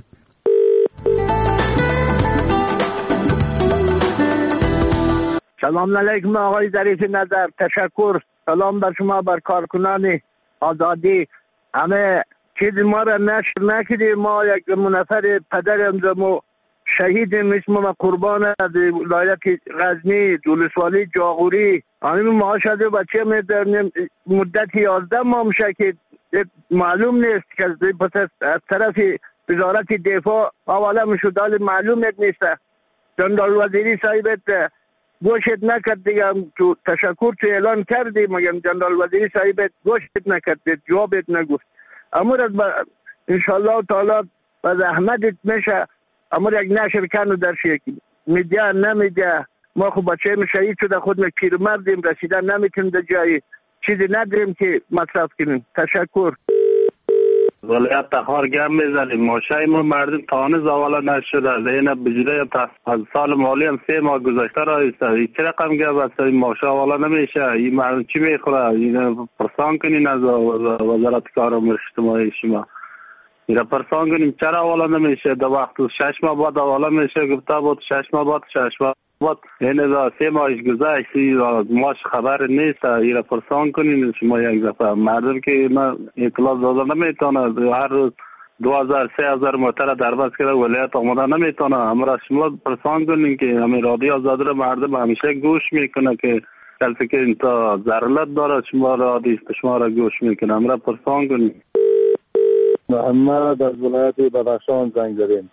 سلام علیکم آقای ظریف نظر، تشکر. سلام بر شما، بر کارکنان آزادی. همه چیز ما را نشر نکردیم. ما یک نفر پدرم زمو شهید میشم و قربان از ولایت غزنی ولسوالی جاغوری همین ما شده بچه میداریم مدت 11 ماه میشه که معلوم نیست که از طرف وزارت دفاع حواله میشد، حال معلوم نیست. جنرال وزیری صاحبت گوشت نکرد دیگه. تو تشکر تو اعلان کردی مگم جنرال وزیری صاحبت گوشت نکرد، جوابت نگفت. امور از انشالله تعالی با زحمتت میشه امور یک نشر کنو در شکل میدیا نمیدیا. ما خب بچه شهید شده، خود ما پیرمردیم، رسیدن نمیتونیم در جایی چیزی نداریم که مصرف کنیم. تشکر. ولایت تخار گم میزنیم. ماشه ما مردم تانه زواله نشده. زین بجره از سال مالی هم 3 ماه گذشته را ایسته. چه رقم گم است این ماشه والا نمیشه. این مردم چی میخوره؟ این پرسان کنین از وزارت کار و اجتماعی شما. میره پرسان کنیم چرا والا نمیشه. در وقت 6 ماه بعد والا میشه گفته بود 6 ماه بعد 6 ماه بعد این از 3 ماهش گذشت ماش خبر نیست. ایره پرسان کنین شما یک دفعه. مردم که ما اطلاع داده نمیتونه. هر روز 2000-3000 موتر در بس کرده ولایت آمده نمیتونه. اما شما پرسان کنین که همین رادیو آزادی رو مردم همیشه گوش میکنه که که انتا ضرورت دارد شما را آدیست شما را گوش میکنم را پرسان کنیم. محمد از ولایت بدخشان زنگ زدیم.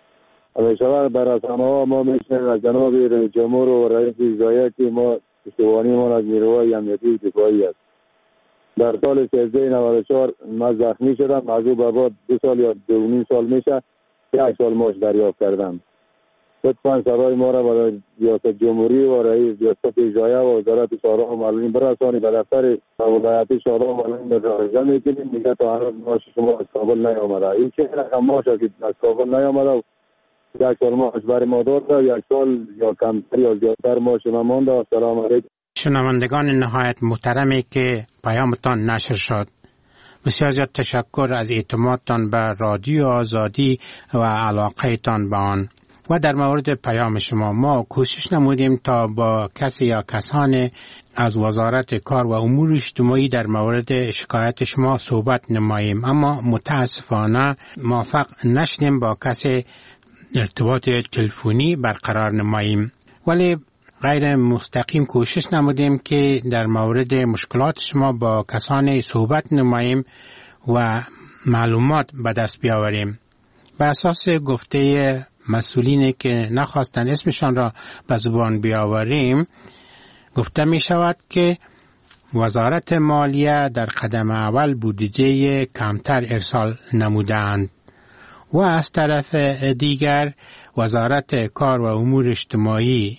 همیشه بر رسانه‌ها ما میشنیم از جناب رئیس جمهور و رئیس اجرایی که ما پشتیبانی ما از نیروهای امنیتی دفاعی است. در سال 1394 من زخمی شدم، از او به بعد 2 سال یا 2.5 سال میشه 1 سال معاش دریافت کردم. لطفاً سرای ما را برای ریاست جمهوری و رئیس ریاست اجرایی و وزارت شورا و معلولین برسانید. به دفتر ولایتی شورا و معلولین مراجعه میکنیم. میگه تا هنوز معاش شما از کابل نیامده. این چه رقم معاش است که از کابل نیامده و 1 سال معاش برای ما داده، 1 سال یا کمتر یا زیادتر معاش ما مانده. سلام علیکم. شنوندگان نهایت محترمی که پیامتان نشر شد، بسیار زیاد تشکر از اعتمادتان به رادیو آزادی و علاقهتان به آن. و در مورد پیام شما ما کوشش نمودیم تا با کسی یا کسان از وزارت کار و امور اجتماعی در مورد شکایت شما صحبت نماییم، اما متاسفانه موفق نشدیم با کسی ارتباط تلفنی برقرار نماییم. ولی غیر مستقیم کوشش نمودیم که در مورد مشکلات شما با کسانی صحبت نماییم و معلومات به دست بیاوریم. به اساس گفته مسئولینی که نخواستن اسمشان را به زبان بیاوریم، گفته می شود که وزارت مالیه در قدم اول بودجه کمتر ارسال نمودند و از طرف دیگر وزارت کار و امور اجتماعی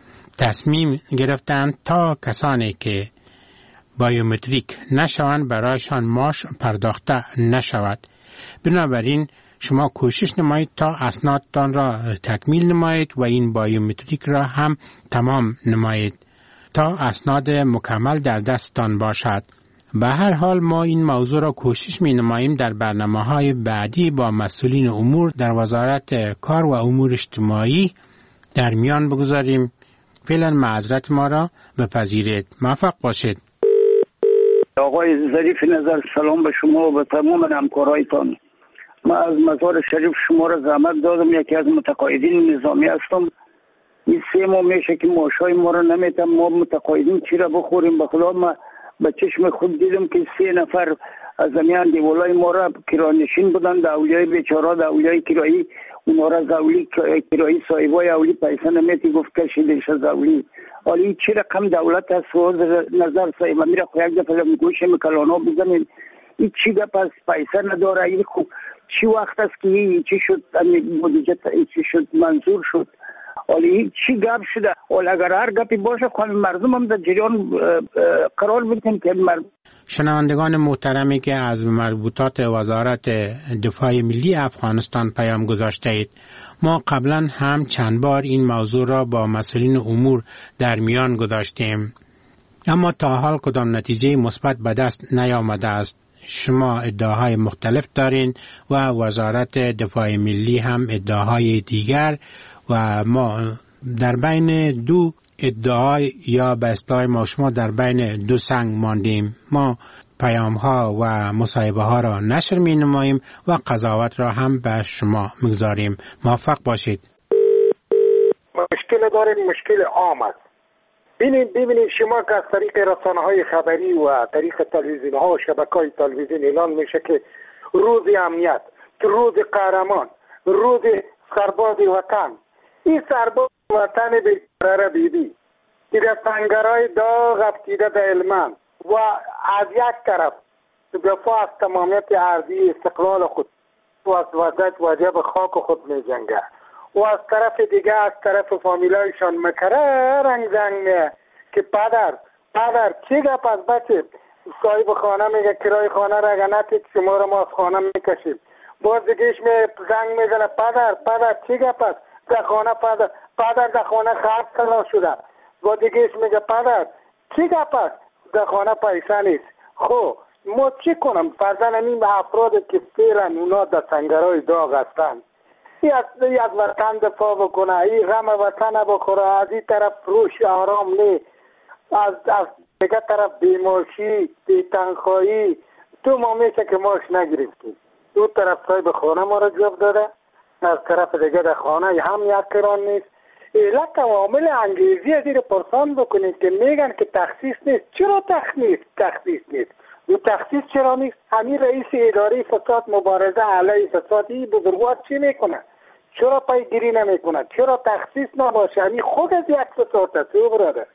تصمیم گرفتند تا کسانی که بایومتریک نشوند برایشان معاش پرداخته نشود. بنابراین شما کوشش نمایید تا اسنادتان را تکمیل نمایید و این بایومتریک را هم تمام نمایید تا اسناد مکمل در دستتان باشد. به هر حال ما این موضوع را کوشش می نماییم در برنامه‌های بعدی با مسئولین امور در وزارت کار و امور اجتماعی در میان بگذاریم. فعلا معذرت ما را بپذیرید. موفق باشید. آقای ظریف نظر، سلام به شما و به تمام همکارایتان. من از مزار شریف شما را زحمت دادم، یکی از متقاعدین نظامی هستم. این 3 ماه میشه که معاشای ما را نمیتم. ما متقاعدین چی را بخوریم؟ به خدا من به چشم خود دیدم که 3 نفر از زمیان دیولای ما را کرانشین بودن، داولیای بیچاره، داولیای کرایی، اونا را زاولی کرایی صاحبای اولی پیسه نمیتی گفت کشیدش از اولی. حالی چی رقم دولت هست و نظر صاحب میره خو یک دفعه میگوشه میکلانا بزنین. این چی گپ از پیسه نداره؟ این خوب چی وقت است که این چی شد بودجه چی شد منظور شد؟ حالی چی گپ شده؟ حالا اگر هر گپی باشه خواهد مردم هم در جریان قرار بدیم که مردم. شنوندگان محترمی که از مربوطات وزارت دفاع ملی افغانستان پیام گذاشته اید، ما قبلا هم چند بار این موضوع را با مسئولین امور در میان گذاشتیم، اما تا حال کدام نتیجه مثبت به دست نیامده است. شما ادعاهای مختلف دارین و وزارت دفاع ملی هم ادعاهای دیگر و ما در بین 2 ادعای یا به اصطلاح ما شما در بین 2 سنگ ماندیم. ما پیام ها و مصاحبه ها را نشر می نماییم و قضاوت را هم به شما میگذاریم. موفق باشید. مشکل داریم، مشکل عام است. ببینید شما که از طریق رسانه های خبری و طریق تلویزیون ها و شبکه های تلویزیون اعلان میشه که روز امنیت، روز قهرمان، روز سرباز وطن. این سرباز وطن بی‌قرار بیدی که در سنگرهای داغ افتیده در علمان و از یک طرف دفاع از تمامیت ارضی استقلال خود و از وجب خاک خود می جنگه و از طرف دیگه از طرف فامیلایشان مکره رنگ زنگ که پدر چی گپ از بچه صاحب خانه میگه کرای خانه را اگر نتید شما را ما از خانه میکشیم، باز دیگهش زنگ میزنه پدر چی گپ است در خانه، پدر در خانه خرد سلا شده، با دیگهش میگه پدر چی گپ است در خانه پیسه نیست. خب ما چی کنم؟ فرزن این افراد که فعلا اونا در سنگرهای داغ هستن، این از وطن دفاع بکنه، این غم وطن بخوره، از این طرف روش آرام نی، از دیگه طرف بیمارشی، بی‌تنخواهی، 2 ماه میشه که ماش نگرفتیم. 2 طرف صاحب خانه ما را جواب داده، از طرف دیگه در خانه هم یک کران نیست. علت عوامل انگیزی از این پرسان بکنید که میگن که تخصیص نیست. چرا تخصیص نیست؟ و تخصیص چرا نیست؟ همین رئیس اداره فساد مبارزه علیه فساد این بزرگوار چی میکنه؟ چرا پیگیری نمیکنه؟ چرا تخصیص نباشه؟ همین خود از یک فساد است برادر.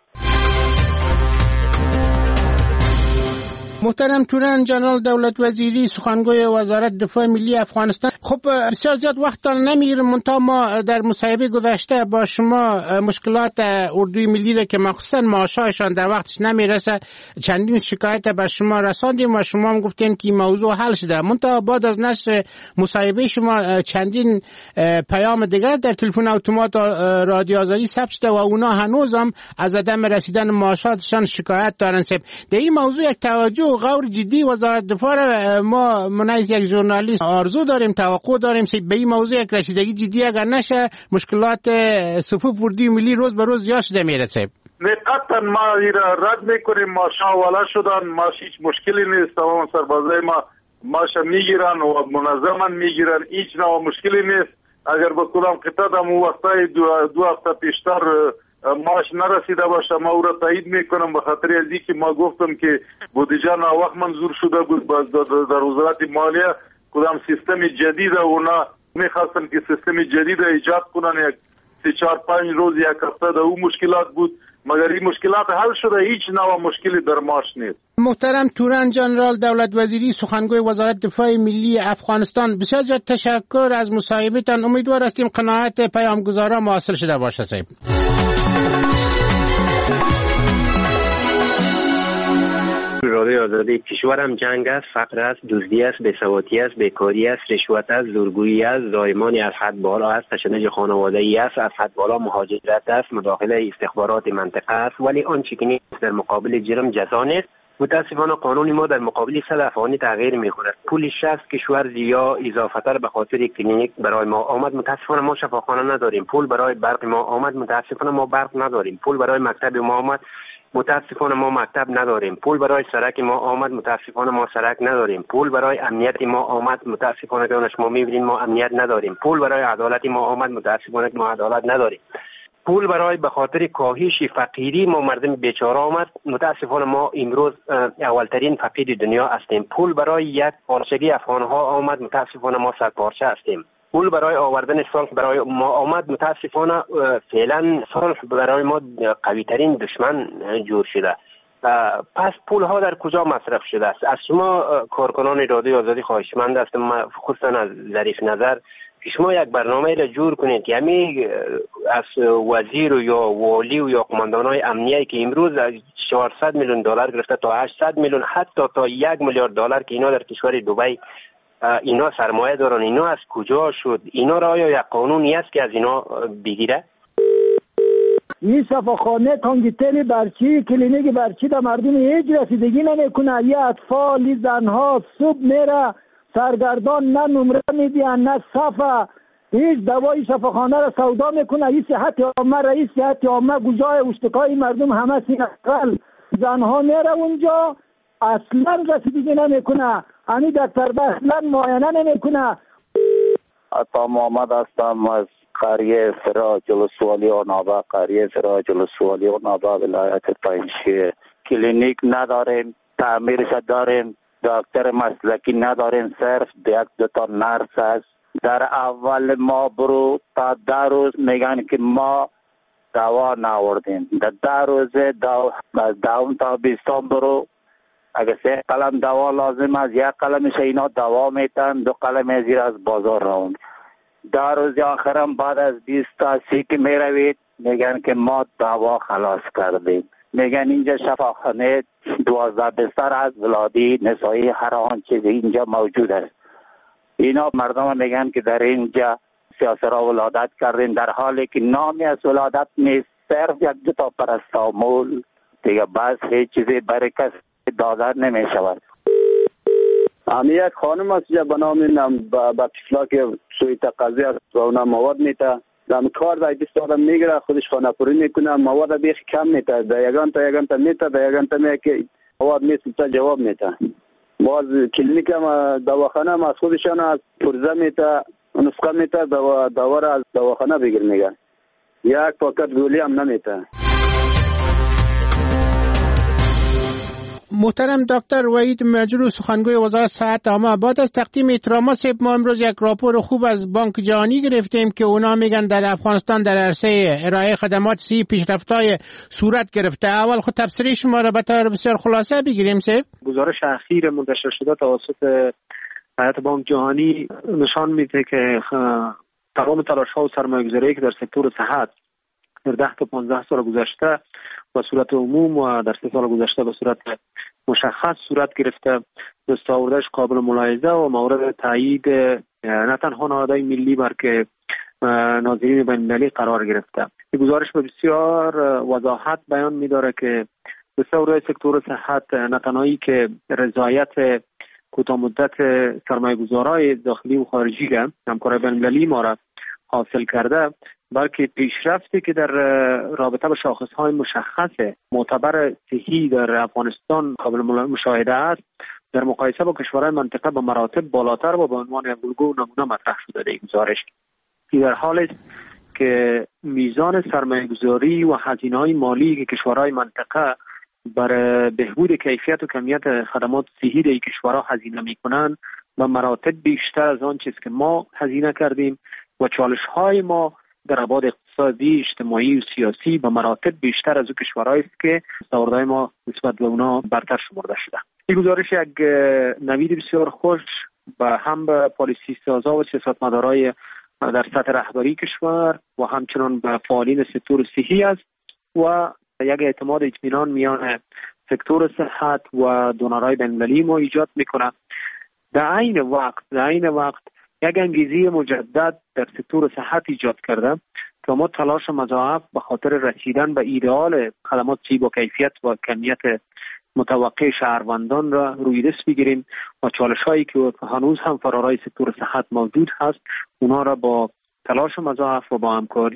محترم توران جنرال دولت وزیری سخنگوی وزارت دفاع ملی افغانستان، خب بسیار زیاد وقتان نمیگیره، منتها ما در مصاحبه گذشته با شما مشکلات اردوی ملی را که مخصوصا معاشایشان در وقتش نمیرسه چندین شکایت بر شما رساندیم و شما هم گفتین که این موضوع حل شده، منتها بعد از نشر مصاحبه شما چندین پیام دیگر در تلفن اتومات رادیو آزادی ثبت شده و اونا هنوز هم از عدم رسیدن معاشاتشان شکایت دارن. در این موضوع یک توجه و غور جدی وزارت دفاع ما منعیز یک ژورنالیست آرزو داریم، توقع داریم به این موضوع یک رسیدگی جدی اگر نشه مشکلات صفوف اردوی ملی روز به روز زیاد شده میرسه. قطعا ما رد میکنیم، ماشا والا شدن، ما هیچ مشکلی نیست، تمام سربازای ما ماشا میگیرن و منظما میگیرن، هیچ نوع مشکلی نیست. اگر به کدام قطعه دم وقتای دو هفته پیشتر ماش نرسیده باشه ما او را تایید میکنم، به خاطر از اینکه ما گفتم که بودجه ناوقت منظور شده بود در وزارت مالیه، کدام سیستم جدید اونا میخواستن که سیستم جدید ایجاد کنن، یک 3-4-5 روز یک هفته ده او مشکلات بود، مگر این مشکلات حل شده، هیچ نوع مشکلی در ماش نیست. محترم توران جنرال دولت وزیری سخنگوی وزارت دفاع ملی افغانستان، بسیار زیاد تشکر از مصاحبهتان، امیدوار هستیم قناعت پیامگزاران حاصل شده باشه. صاحب رادیو آزادی، کشورم جنگ است، فقر است، دزدی است، بی‌ثباتی است، بیکاری است، رشوت است، زورگویی است، زایمانی از حد بالا است، تشنج خانوادگی است، از حد بالا مهاجرت است، مداخله استخبارات منطقه است، ولی آنچه که نیست در مقابل جرم جزا نیست. متاسفانه قانون ما در مقابل 100 افغانی تغییر می‌کند. پول 60 کشور یا اضافه‌تر به خاطر کلینیک برای ما آمد، متاسفانه ما شفاخانه نداریم. پول برای برق ما آمد، متاسفانه ما برق نداریم. پول برای مکتب ما آمد، متاسفانه ما مکتب نداریم. پول برای سرک ما آمد، متاسفانه ما سرک نداریم. پول برای امنیت ما آمد، متاسفانه دانش ما می‌بینید ما امنیت نداریم. پول برای عدالت ما آمد، متاسفانه ما عدالت نداریم. پول برای به خاطر کاهش فقیری ما مردم بیچاره آمد، متاسفانه ما امروز اولترین فقیر دنیا هستیم. پول برای یک پارچگی افغان‌ها آمد، متاسفانه ما سرپارچه هستیم. پول برای آوردن صلح برای ما آمد، متاسفانه فعلا صلح برای ما قوی‌ترین دشمن جور شده. پس پول ها در کجا مصرف شده است؟ از شما کارکنان رادیو آزادی خواهشمند هستم، خصوصا از ظریف نظر، که شما یک برنامه را جور کنید که همین از وزیر و یا والی و یا قماندانای امنیتی که امروز از 400 میلیون دلار گرفته تا 800 میلیون حتی تا 1 میلیارد دلار که اینا در کشور دبی اینا سرمایه دارن، اینا از کجا شد؟ اینا را آیا یک قانونی است که از اینا بگیره؟ این شفاخانه کانگیتری برچی کلینیک برچی در مردم هیچ رسیدگی نمیکنه. یه اطفال زنها صبح میره سرگردان، نه نمره میدین نه صفه، هیچ دوای شفاخانه را سودا میکنه. این صحت عامه، رئیس صحت عامه گوجای اشتکای مردم همه سینقل، زنها میره اونجا اصلا رسیدگی نمیکنه. همین دکتر اصلا معاینه نمیکنه. عطا محمد هستم از قریه سراج السوالی و نابا، قریه سراج السوالی و نابا، ولایت پنجشیر. کلینیک نداریم، تعمیرش داریم، دکتر مسلکی نداریم، صرف یک دو تا نرس است. در اول ما برو تا 10 روز میگن که ما دوا ناوردیم، در 10 روز دوم تا 20 برو، اگر 3 قلم دوا لازم است 1 قلمش اینا دوا میتن، 2 قلم زیر از بازار راوند. 10 روز آخرم بعد از 20 تا 30 که میروید میگن که ما دوا خلاص کردیم. میگن اینجا شفاخانه 12 بستر از ولادی نسایی هر آن چیز اینجا موجود است. اینا مردم میگن که در اینجا سیاسرا ولادت کردین، در حالی که نامی از ولادت نیست، صرف 1-2 تا پرستامول دیگه، بس هیچ چیزی برای کس داده نمی شود. همی یک خانم است به نام با طفلا که سوی تقاضی است و اونا مواد میته، دم کار در 20 آدم میگیره، خودش خانه پوری میکنه، مواد بیخ کم میته، در یگان تا میته، در یگان تا میگه که مواد نیست تا جواب میته. باز کلینیک هم دواخانه هم از خودشان از پرزه میته، نسخه میته، دوا را از دواخانه بگیر میگه. یک پاکت گولی هم نمیته. محترم دکتر وحید مجروح، سخنگوی وزارت صحت عامه، بعد از تقدیم احترامات ما امروز یک راپور خوب از بانک جهانی گرفتیم که اونا میگن در افغانستان در عرصه ارائه خدمات صحی پیشرفت‌های صورت گرفته. اول خود تفسیر شما را به طور بسیار خلاصه بگیریم. گزارش اخیر منتشر شده توسط هیئت بانک جهانی نشان میده که تمام تلاش‌ها و سرمایه‌گذاری که در سکتور صحت در 10 تا 15 سال گذشته به صورت عموم و در 3 سال گذشته به صورت مشخص صورت گرفته، دستاوردش قابل ملاحظه و مورد تایید نه تنها نهادهای ملی بلکه ناظرین بین‌المللی قرار گرفته. این گزارش به بسیار وضاحت بیان می‌داره که دستاوردهای سکتور صحت نه تنهایی که رضایت کوتاه مدت سرمایه‌گذارای داخلی و خارجی را همکارای بین‌المللی ما را حاصل کرده، بلکه پیشرفتی که در رابطه با شاخص‌های مشخص معتبر صحی در افغانستان قابل مشاهده است، در مقایسه با کشورهای منطقه به مراتب بالاتر و به عنوان الگو و نمونه مطرح شده در این گزارش. این در حالی است که میزان سرمایه‌گذاری و هزینه‌های مالی که کشورهای منطقه برای بهبود کیفیت و کمیت خدمات صحی در این کشورها هزینه می‌کنند و مراتب بیشتر از آن چیزی که ما هزینه کردیم و چالش‌های ما در ابعاد اقتصادی، اجتماعی و سیاسی به مراتب بیشتر از اون کشورهایی است که دستاوردهای ما نسبت به اونا برتر شمرده شده. این گزارش یک نوید بسیار خوش و هم به پالیسی سازا و سیاستمدارای در سطح رهبری کشور و همچنان به فعالین سکتور صحی است و یک اعتماد اطمینان میان سکتور صحت و دونرهای بین‌المللی ما ایجاد میکنه. در عین وقت یک انگیزه مجدد در سکتور صحت ایجاد کرده که ما تلاش مضاعف به خاطر رسیدن به ایدئال خدمات صحی با کیفیت و کمیت متوقع شهروندان را روی دست بگیریم و چالش‌هایی که هنوز هم فرارای سکتور صحت موجود هست اونا را با تلاش مضاعف و با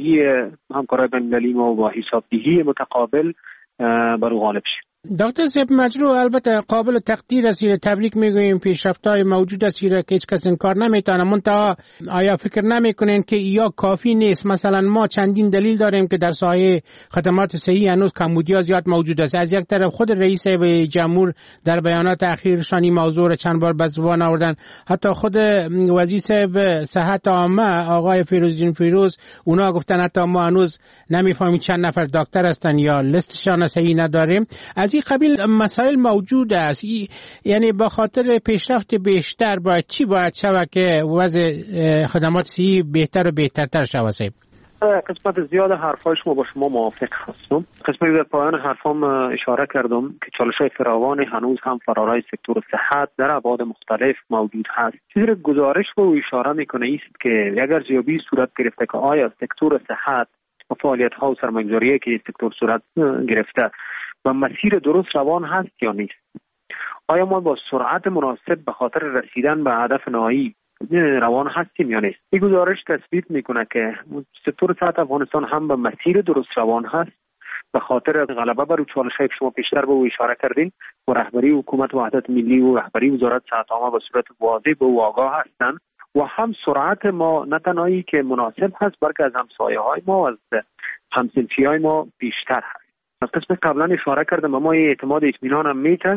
همکارای بین‌المللی و با حسابدهی متقابل بر غالب شیم. دکتر صاحب مجروح، البته قابل تقدیر است، تبریک میگوییم، پیشرفت‌های موجود است که هیچ کس انکار نمیتونه. منتها آیا فکر نمیکنین که یا کافی نیست؟ مثلا ما چندین دلیل داریم که در ساحه خدمات صحی هنوز کمبودی‌ها زیاد موجود است. از یک طرف خود رئیس جمهور در بیانات اخیرشان این موضوع را چند بار به زبان آوردن، حتی خود وزیر صاحب صحت عامه آقای فیروزدین فیروز اونا گفتن حتی ما هنوز نمیفهمیم چند نفر دکتر هستن یا لیستشان صحیح نداریم. از این قبیل مسائل موجود است. یعنی با خاطر پیشرفت بیشتر چی باید شود که وضع خدمات صحی بهتر و بهترتر شود؟ قسمت زیاد حرفای شما با شما موافق هستم. قسمتی در پایان حرفام اشاره کردم که چالش‌های فراوان هنوز هم فرارای سکتور صحت در ابعاد مختلف موجود هست. چیزی که گزارش به او اشاره میکنه است که اگر ارزیابی صورت گرفته که آیا سکتور صحت و فعالیت‌ها و سرمایه‌گذاری که سکتور صورت گرفته و مسیر درست روان هست یا نیست، آیا ما با سرعت مناسب به خاطر رسیدن به هدف نهایی روان هستیم یا نیست. این گزارش تثبیت میکنه که سکتور صحت افغانستان هم به مسیر درست روان هست به خاطر غلبه بر چالش‌های که شما پیشتر به او اشاره کردین و رهبری حکومت وحدت ملی و رهبری وزارت صحت عامه به صورت واضح به او آگاه هستند و هم سرعت ما نه تنهایی که مناسب هست بلکه از همسایه‌های ما و از همسنفی‌های ما بیشتر هست. از قسم قبلا اشاره کردم ما اعتماد اطمینان هم میده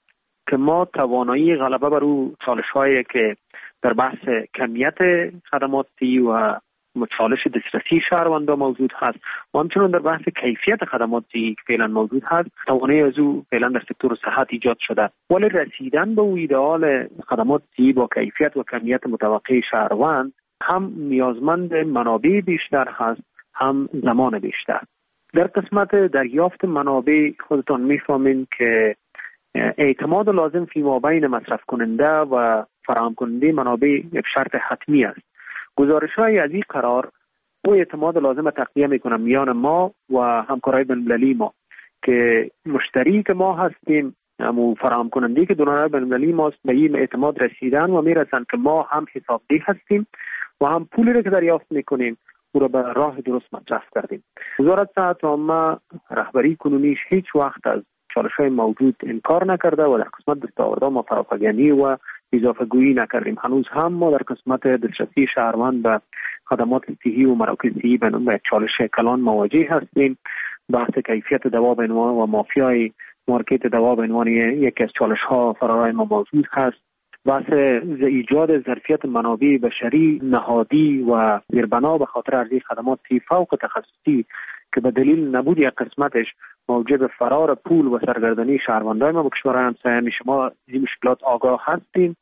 که ما توانایی غلبه بر او چالش‌هایی که در بحث کمیت خدماتی و چالش دسترسی شهروندان موجود هست و همچنان در بحث کیفیت خدماتی که فعلا موجود هست توانایی از او فعلا در سکتور صحت ایجاد شده، ولی رسیدن به او ایدئال خدماتی با کیفیت و کمیت متوقع شهروند هم نیازمند منابع بیشتر هست هم زمان بیشتر. در قسمت دریافت منابع خودتان میفهمین که اعتماد لازم فی مابین مصرف کننده و فراهم کننده منابع یک شرط حتمی است. گزارش‌های از این قرار او اعتماد لازم تقویه میکنه میان ما و همکارای بین‌المللی ما که مشتری که ما هستیم و فراهم کننده که دونرهای بین‌المللی ماست به این اعتماد رسیدن و میرسن که ما هم حسابدهی هستیم و هم پولی رو که دریافت میکنیم او را به راه درست مصرف کردیم. وزارت صحت عامه رهبری کنونیش هیچ وقت از چالش‌های موجود انکار نکرده و در قسمت دستاوردها ما فرافکنی و اضافه گویی نکردیم. هنوز هم ما در قسمت دسترسی شهروند به خدمات صحی و مراکز صحی به چالش کلان مواجه هستیم. بحث کیفیت دوا به عنوان و مافیای مارکت دوا به عنوان یکی از چالش ها فرارای ما موجود هست. بحث ایجاد ظرفیت منابع بشری نهادی و زیربنا به خاطر عرضه خدمات فوق تخصصی که به دلیل نبود یک قسمتش موجب فرار پول و سرگردانی شهروندان ما به کشور همسایه شما این مشکلات آگاه هستیم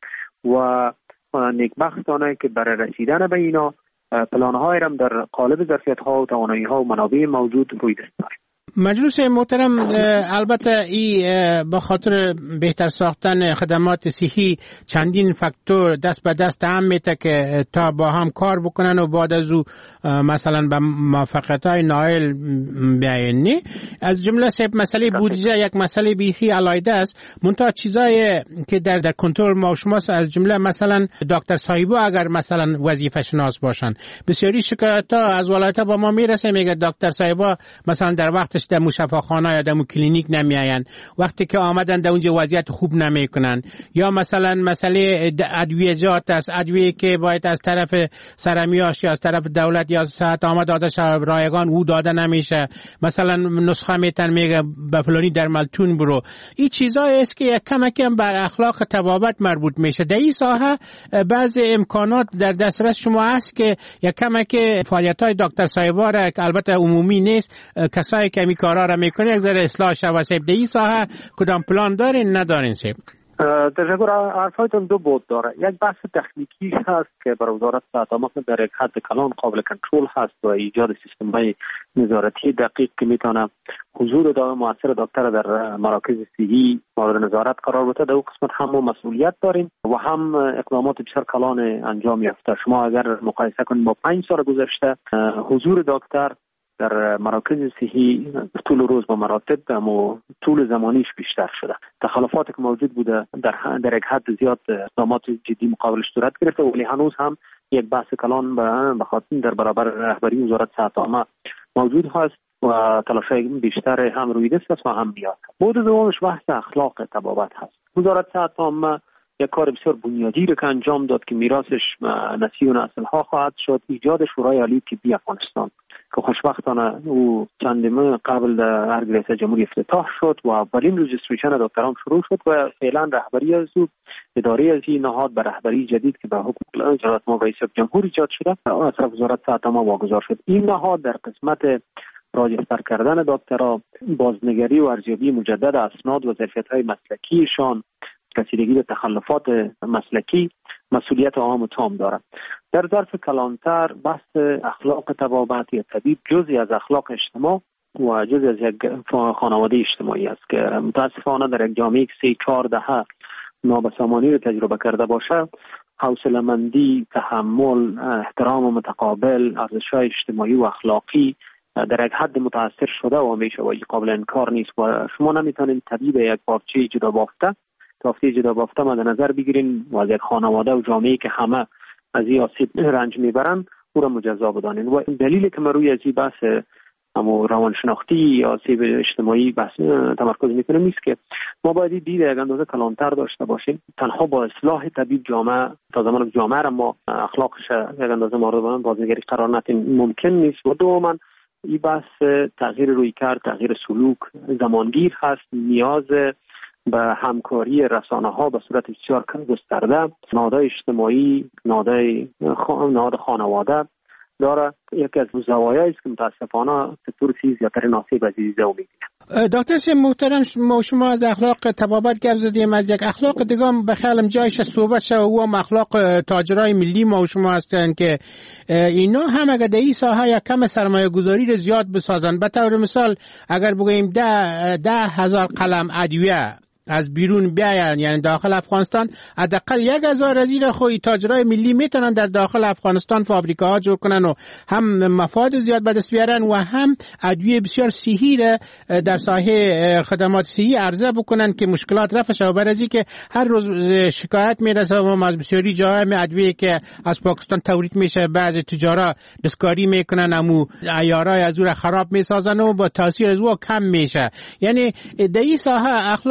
و نیکبختانه که برای رسیدن به اینا پلان‌های هم در قالب ظرفیت‌ها و توانایی‌ها و منابع موجود روی دست داریم. مجلس محترم، البته ای به خاطر بهتر ساختن خدمات صحی چندین فاکتور دست به دست هم میته که تا با هم کار بکنن و بعد از او مثلا به موفقیت‌های نایل بیاینی. از جمله مسئله بودجه یک مسئله بیخی علیحده است، منتها چیزایی که در کنترل ما شماست، از جمله مثلا دکتر صاحبا اگر مثلا وظیفه شناس باشن، بسیاری شکایت‌ها از ولایت‌ها با ما میرسه، میگه دکتر صاحبا مثلا در وقتش در شفاخانه یا در کلینیک نمیاین، وقتی که آمدن در اونجا وضعیت خوب نمیکنن، یا مثلا مسئله ادویجات است، ادویه که باید از طرف سرمیاش یا از طرف دولت یا صحت آمد داده شود رایگان او داده نمیشه، مثلا نسخه میتن میگه به فلانی در ملتون برو. این چیزایی است که یک کمکم بر اخلاق طبابت مربوط میشه. در این ساحه بعض امکانات در دسترس شما هست که یک کمک فعالیت‌های دکتر صاحبا را که البته عمومی نیست، کسایی که می کارا را میکنه یک ذره اصلاح شود. سیب در این ساحه کدام پلان دارین ندارین سیب؟ تشکر. حرفایتون دو بود داره. یک بحث تکنیکی هست که برای وزارت صحت عامه در یک حد کلان قابل کنترل هست و ایجاد سیستم‌های نظارتی دقیق که میتونه حضور مؤثر دکتر در مراکز صحی مورد نظارت قرار بده. در اون قسمت هم ما مسئولیت داریم و هم اقدامات بسیار کلان انجام یافته. شما اگر مقایسه کنید با 5 سال گذشته حضور دکتر در مراکز صحی طول روز با مراتب و طول زمانیش بیشتر شده. تخلفاتی که موجود بوده در یک حد زیاد اقدامات جدی مقابلش صورت گرفته، ولی هنوز هم یک بحث کلان به خاطر در برابر رهبری وزارت صحت عامه موجود هست و تلاش‌های بیشتر هم روی دست است و هم میاد. بود دومش بحث اخلاق طبابت هست. وزارت صحت عامه یک کار بسیار بنیادی رو که انجام داد که میراثش نسل و نسل‌ها خواهد شد، ایجاد شورای عالی طبی افغانستان که خوشبختانه او چند ماه قبل در رئیس جمهوری افتتاح شد و اولین رجیستریشن دکتران شروع شد و فعلا رهبری از او اداره از این نهاد به رهبری جدید که به حکم جلالت مآب رئیس جمهور ایجاد شده از طرف وزارت صحت عامه واگذار شد. این نهاد در قسمت راجستر کردن دکترها، بازنگری و ارزیابی مجدد اسناد و ظرفیت‌های مسلکیشان، رسیدگی به تخلفات مسلکی مسئولیت عام و تام دارد. در ظرف کلانتر بحث اخلاق طبابت یا طبیب جزئی از اخلاق اجتماع و جزئی از یک خانواده اجتماعی است که متاسفانه در یک جامعه که 3-4 دهه نابسامانی رو تجربه کرده باشه، حوصله‌مندی، تحمل، احترام متقابل، ارزش‌های اجتماعی و اخلاقی در یک حد متاثر شده و همیشه قابل انکار نیست و شما نمیتونید طبیب یک پارچه جدا بافته ما در نظر بگیرین و از یک خانواده و جامعه که همه از این آسیب رنج میبرن او را مجزا بدانین. و دلیلی که ما روی از این بحث روانشناختی یا آسیب اجتماعی بحث تمرکز میکنیم نیست که ما باید دید یک اندازه کلانتر داشته باشیم. تنها با اصلاح طبیب جامعه تا زمان جامعه را ما اخلاقش یک اندازه مورد بازنگری قرار ندیم ممکن نیست. و دوما این بحث تغییر رویکرد، تغییر سلوک زمانگیر هست، نیاز به همکاری رسانه‌ها به صورت بسیار گسترده، نهادهای اجتماعی، نهاد خانواده داره. یکی از زوایایی است که متاسفانه سکتور صحی زیادترین آسیب از این زو می‌بینه. دکتر صاحب محترم، شما از اخلاق طبابت گپ زدیم، از یک اخلاق دیگه هم به خیالم جایش صحبت شد و هم اخلاق تاجرای ملی ما و شما هستن که اینا هم اگر در این ساحه یک کم سرمایه گذاری رو زیاد بسازن. به طور مثال اگر بگوییم 10,000 قلم ادویه از بیرون بیاین، یعنی داخل افغانستان حداقل 1,000 از این خوی تاجرای ملی میتونن در داخل افغانستان فابریکه‌ها جور کنن و هم مفاد زیاد به دست بیارن و هم ادویه بسیار صحی را در ساحه خدمات صحی عرضه بکنن که مشکلات رفع شه. برای از اینکه هر روز شکایت میرسه و از بسیاری جاهای ادویه که از پاکستان تولید میشه بعضی تجارا دستکاری میکنن، امو عیارای از اون خراب میسازن و با تاثیر از او کم میشه. یعنی در این ساحه اخلاق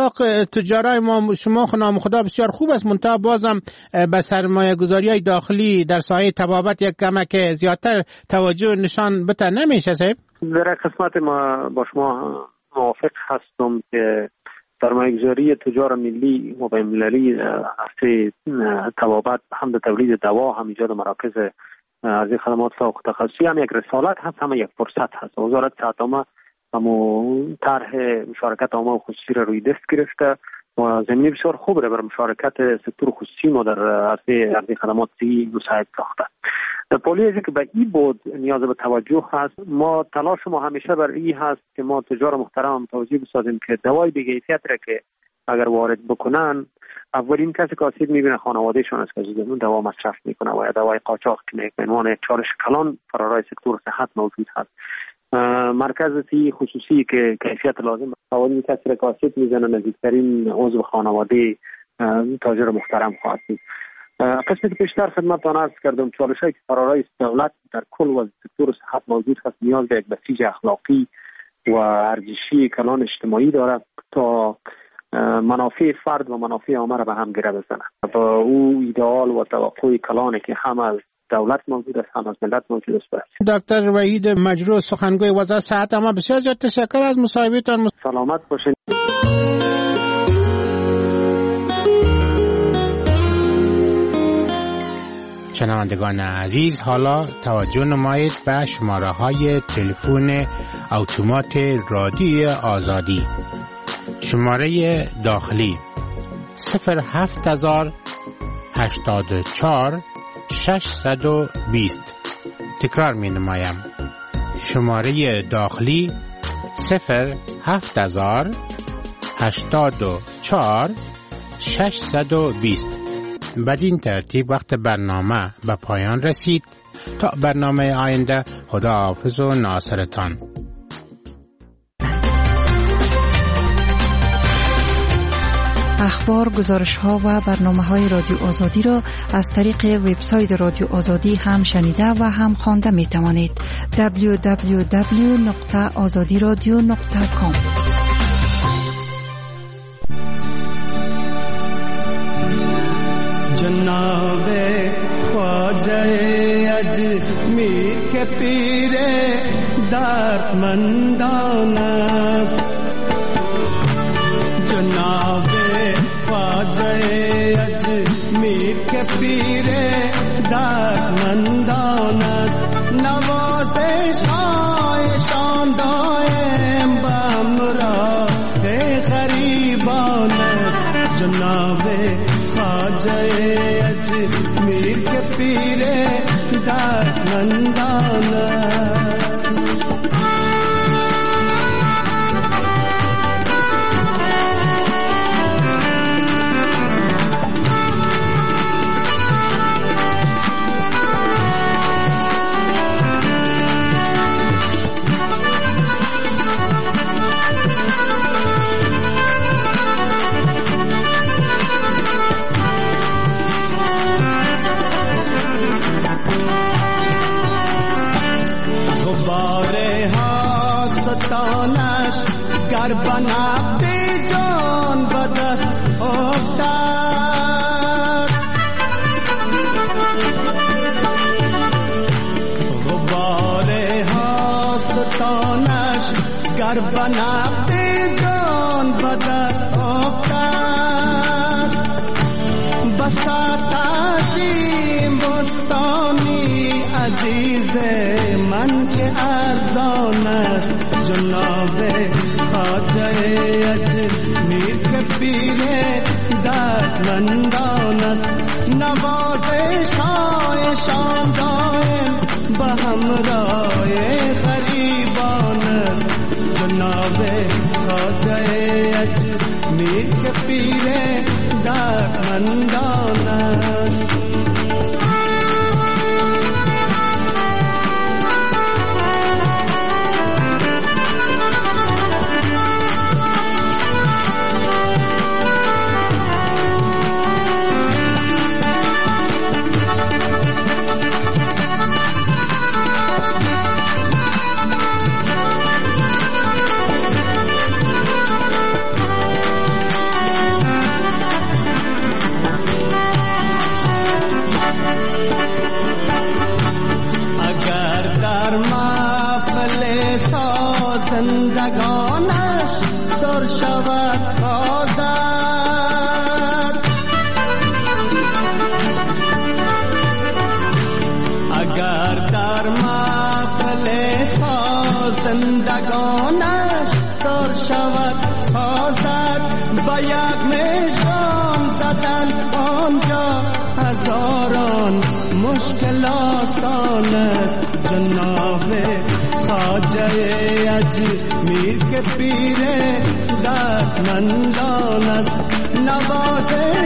تجارای ما شما نام خدا بسیار خوب است، منتها بازم به سرمایه گذاری های داخلی در ساحه طبابت یک کمک زیادتر توجه نشان بده نمیشه صاحب؟ در قسمت ما با شما موافق هستم که سرمایه گذاری تجار ملی و بین‌المللی هسته طبابت هم در تولید دوا هم ایجاد مراکز عرضه خدمات فوق تخصصی هم یک رسالت هست، هم یک فرصت هست. وزارت صحت عامه هم طرح مشارکت عامه و خصوصی را روی دست گرفته و زمینه بسیار خوب را بر مشارکت سکتور خصوصی ما در عرضه خدمات مساعد ساخته. در پالی از که به این بود نیاز به توجه هست، ما تلاش ما همیشه بر این هست که ما تجار محترم توجیه بسازیم که دوای بی‌کیفیت را که اگر وارد بکنن، اولین کسی که آسیب میبینه خانوادهشان است که اون دوا مصرف میکنه و یا دوای قاچاق که به عنوان یک چالش کلان فرارای سکتور صحت موجود هست. مرکز خصوصی که کیفیت لازم اولین کسی را که آسیب میزنه نزدیکترین عضو خانواده تاجر محترم خواهد بود. قسمی که پیشتر خدمتتان عرض کردم، چالش‌هایی که فرارای دولت در کل و سکتور صحت موجود هست نیاز به یک بسیج اخلاقی و ارزشی کلان اجتماعی دارد تا منافع فرد و منافع عامه را به هم گره بزنه. با او ایدئال و توقع کلانی که هم از دولت موجود است هم از ملت موجود است. دکتر وحید مجروح، سخنگوی وزارت صحت عامه، بسیار زیاد تشکر از مصاحبه‌تان. سلامت باشین. شنوندگان عزیز، حالا توجه نمایید به شماره‌های تلفن اتومات رادیو آزادی. شماره داخلی 07084 620. تکرار می نمایم. شماره داخلی 07084 620. بدین ترتیب وقت برنامه به پایان رسید. تا برنامه آینده، خداحافظ و ناصرتان. اخبار، گزارش‌ها و برنامه‌های رادیو آزادی را از طریق وبسایت رادیو آزادی هم شنیده و هم خوانده می‌توانید. www.azadiradio.com. جناب خواجه اجمیر کے پیر دردمندان است، جناب خواجه اجمیر کے پیر دردمندان است، نوازش‌هایشان دائم به همراه غریبان است، جناب خواجه اجمیر کے پیر دردمندان است. گر بنابی جان بدست افتاد، غبار هاستانش گر بنابی جان بدست افتاد، بساط عظیم بستانی عزیز من که ارزان است، جناب خواجه اجمیر کے پیر دردمندان است، نوازش‌هایشان دائم به همراه غریبان است، جناب خواجه اجمیر کے پیر دردمندان است. آنجا هزاران مشکل آسان است. جناب خواجه اجمیر که پیر دردمندان است. نواز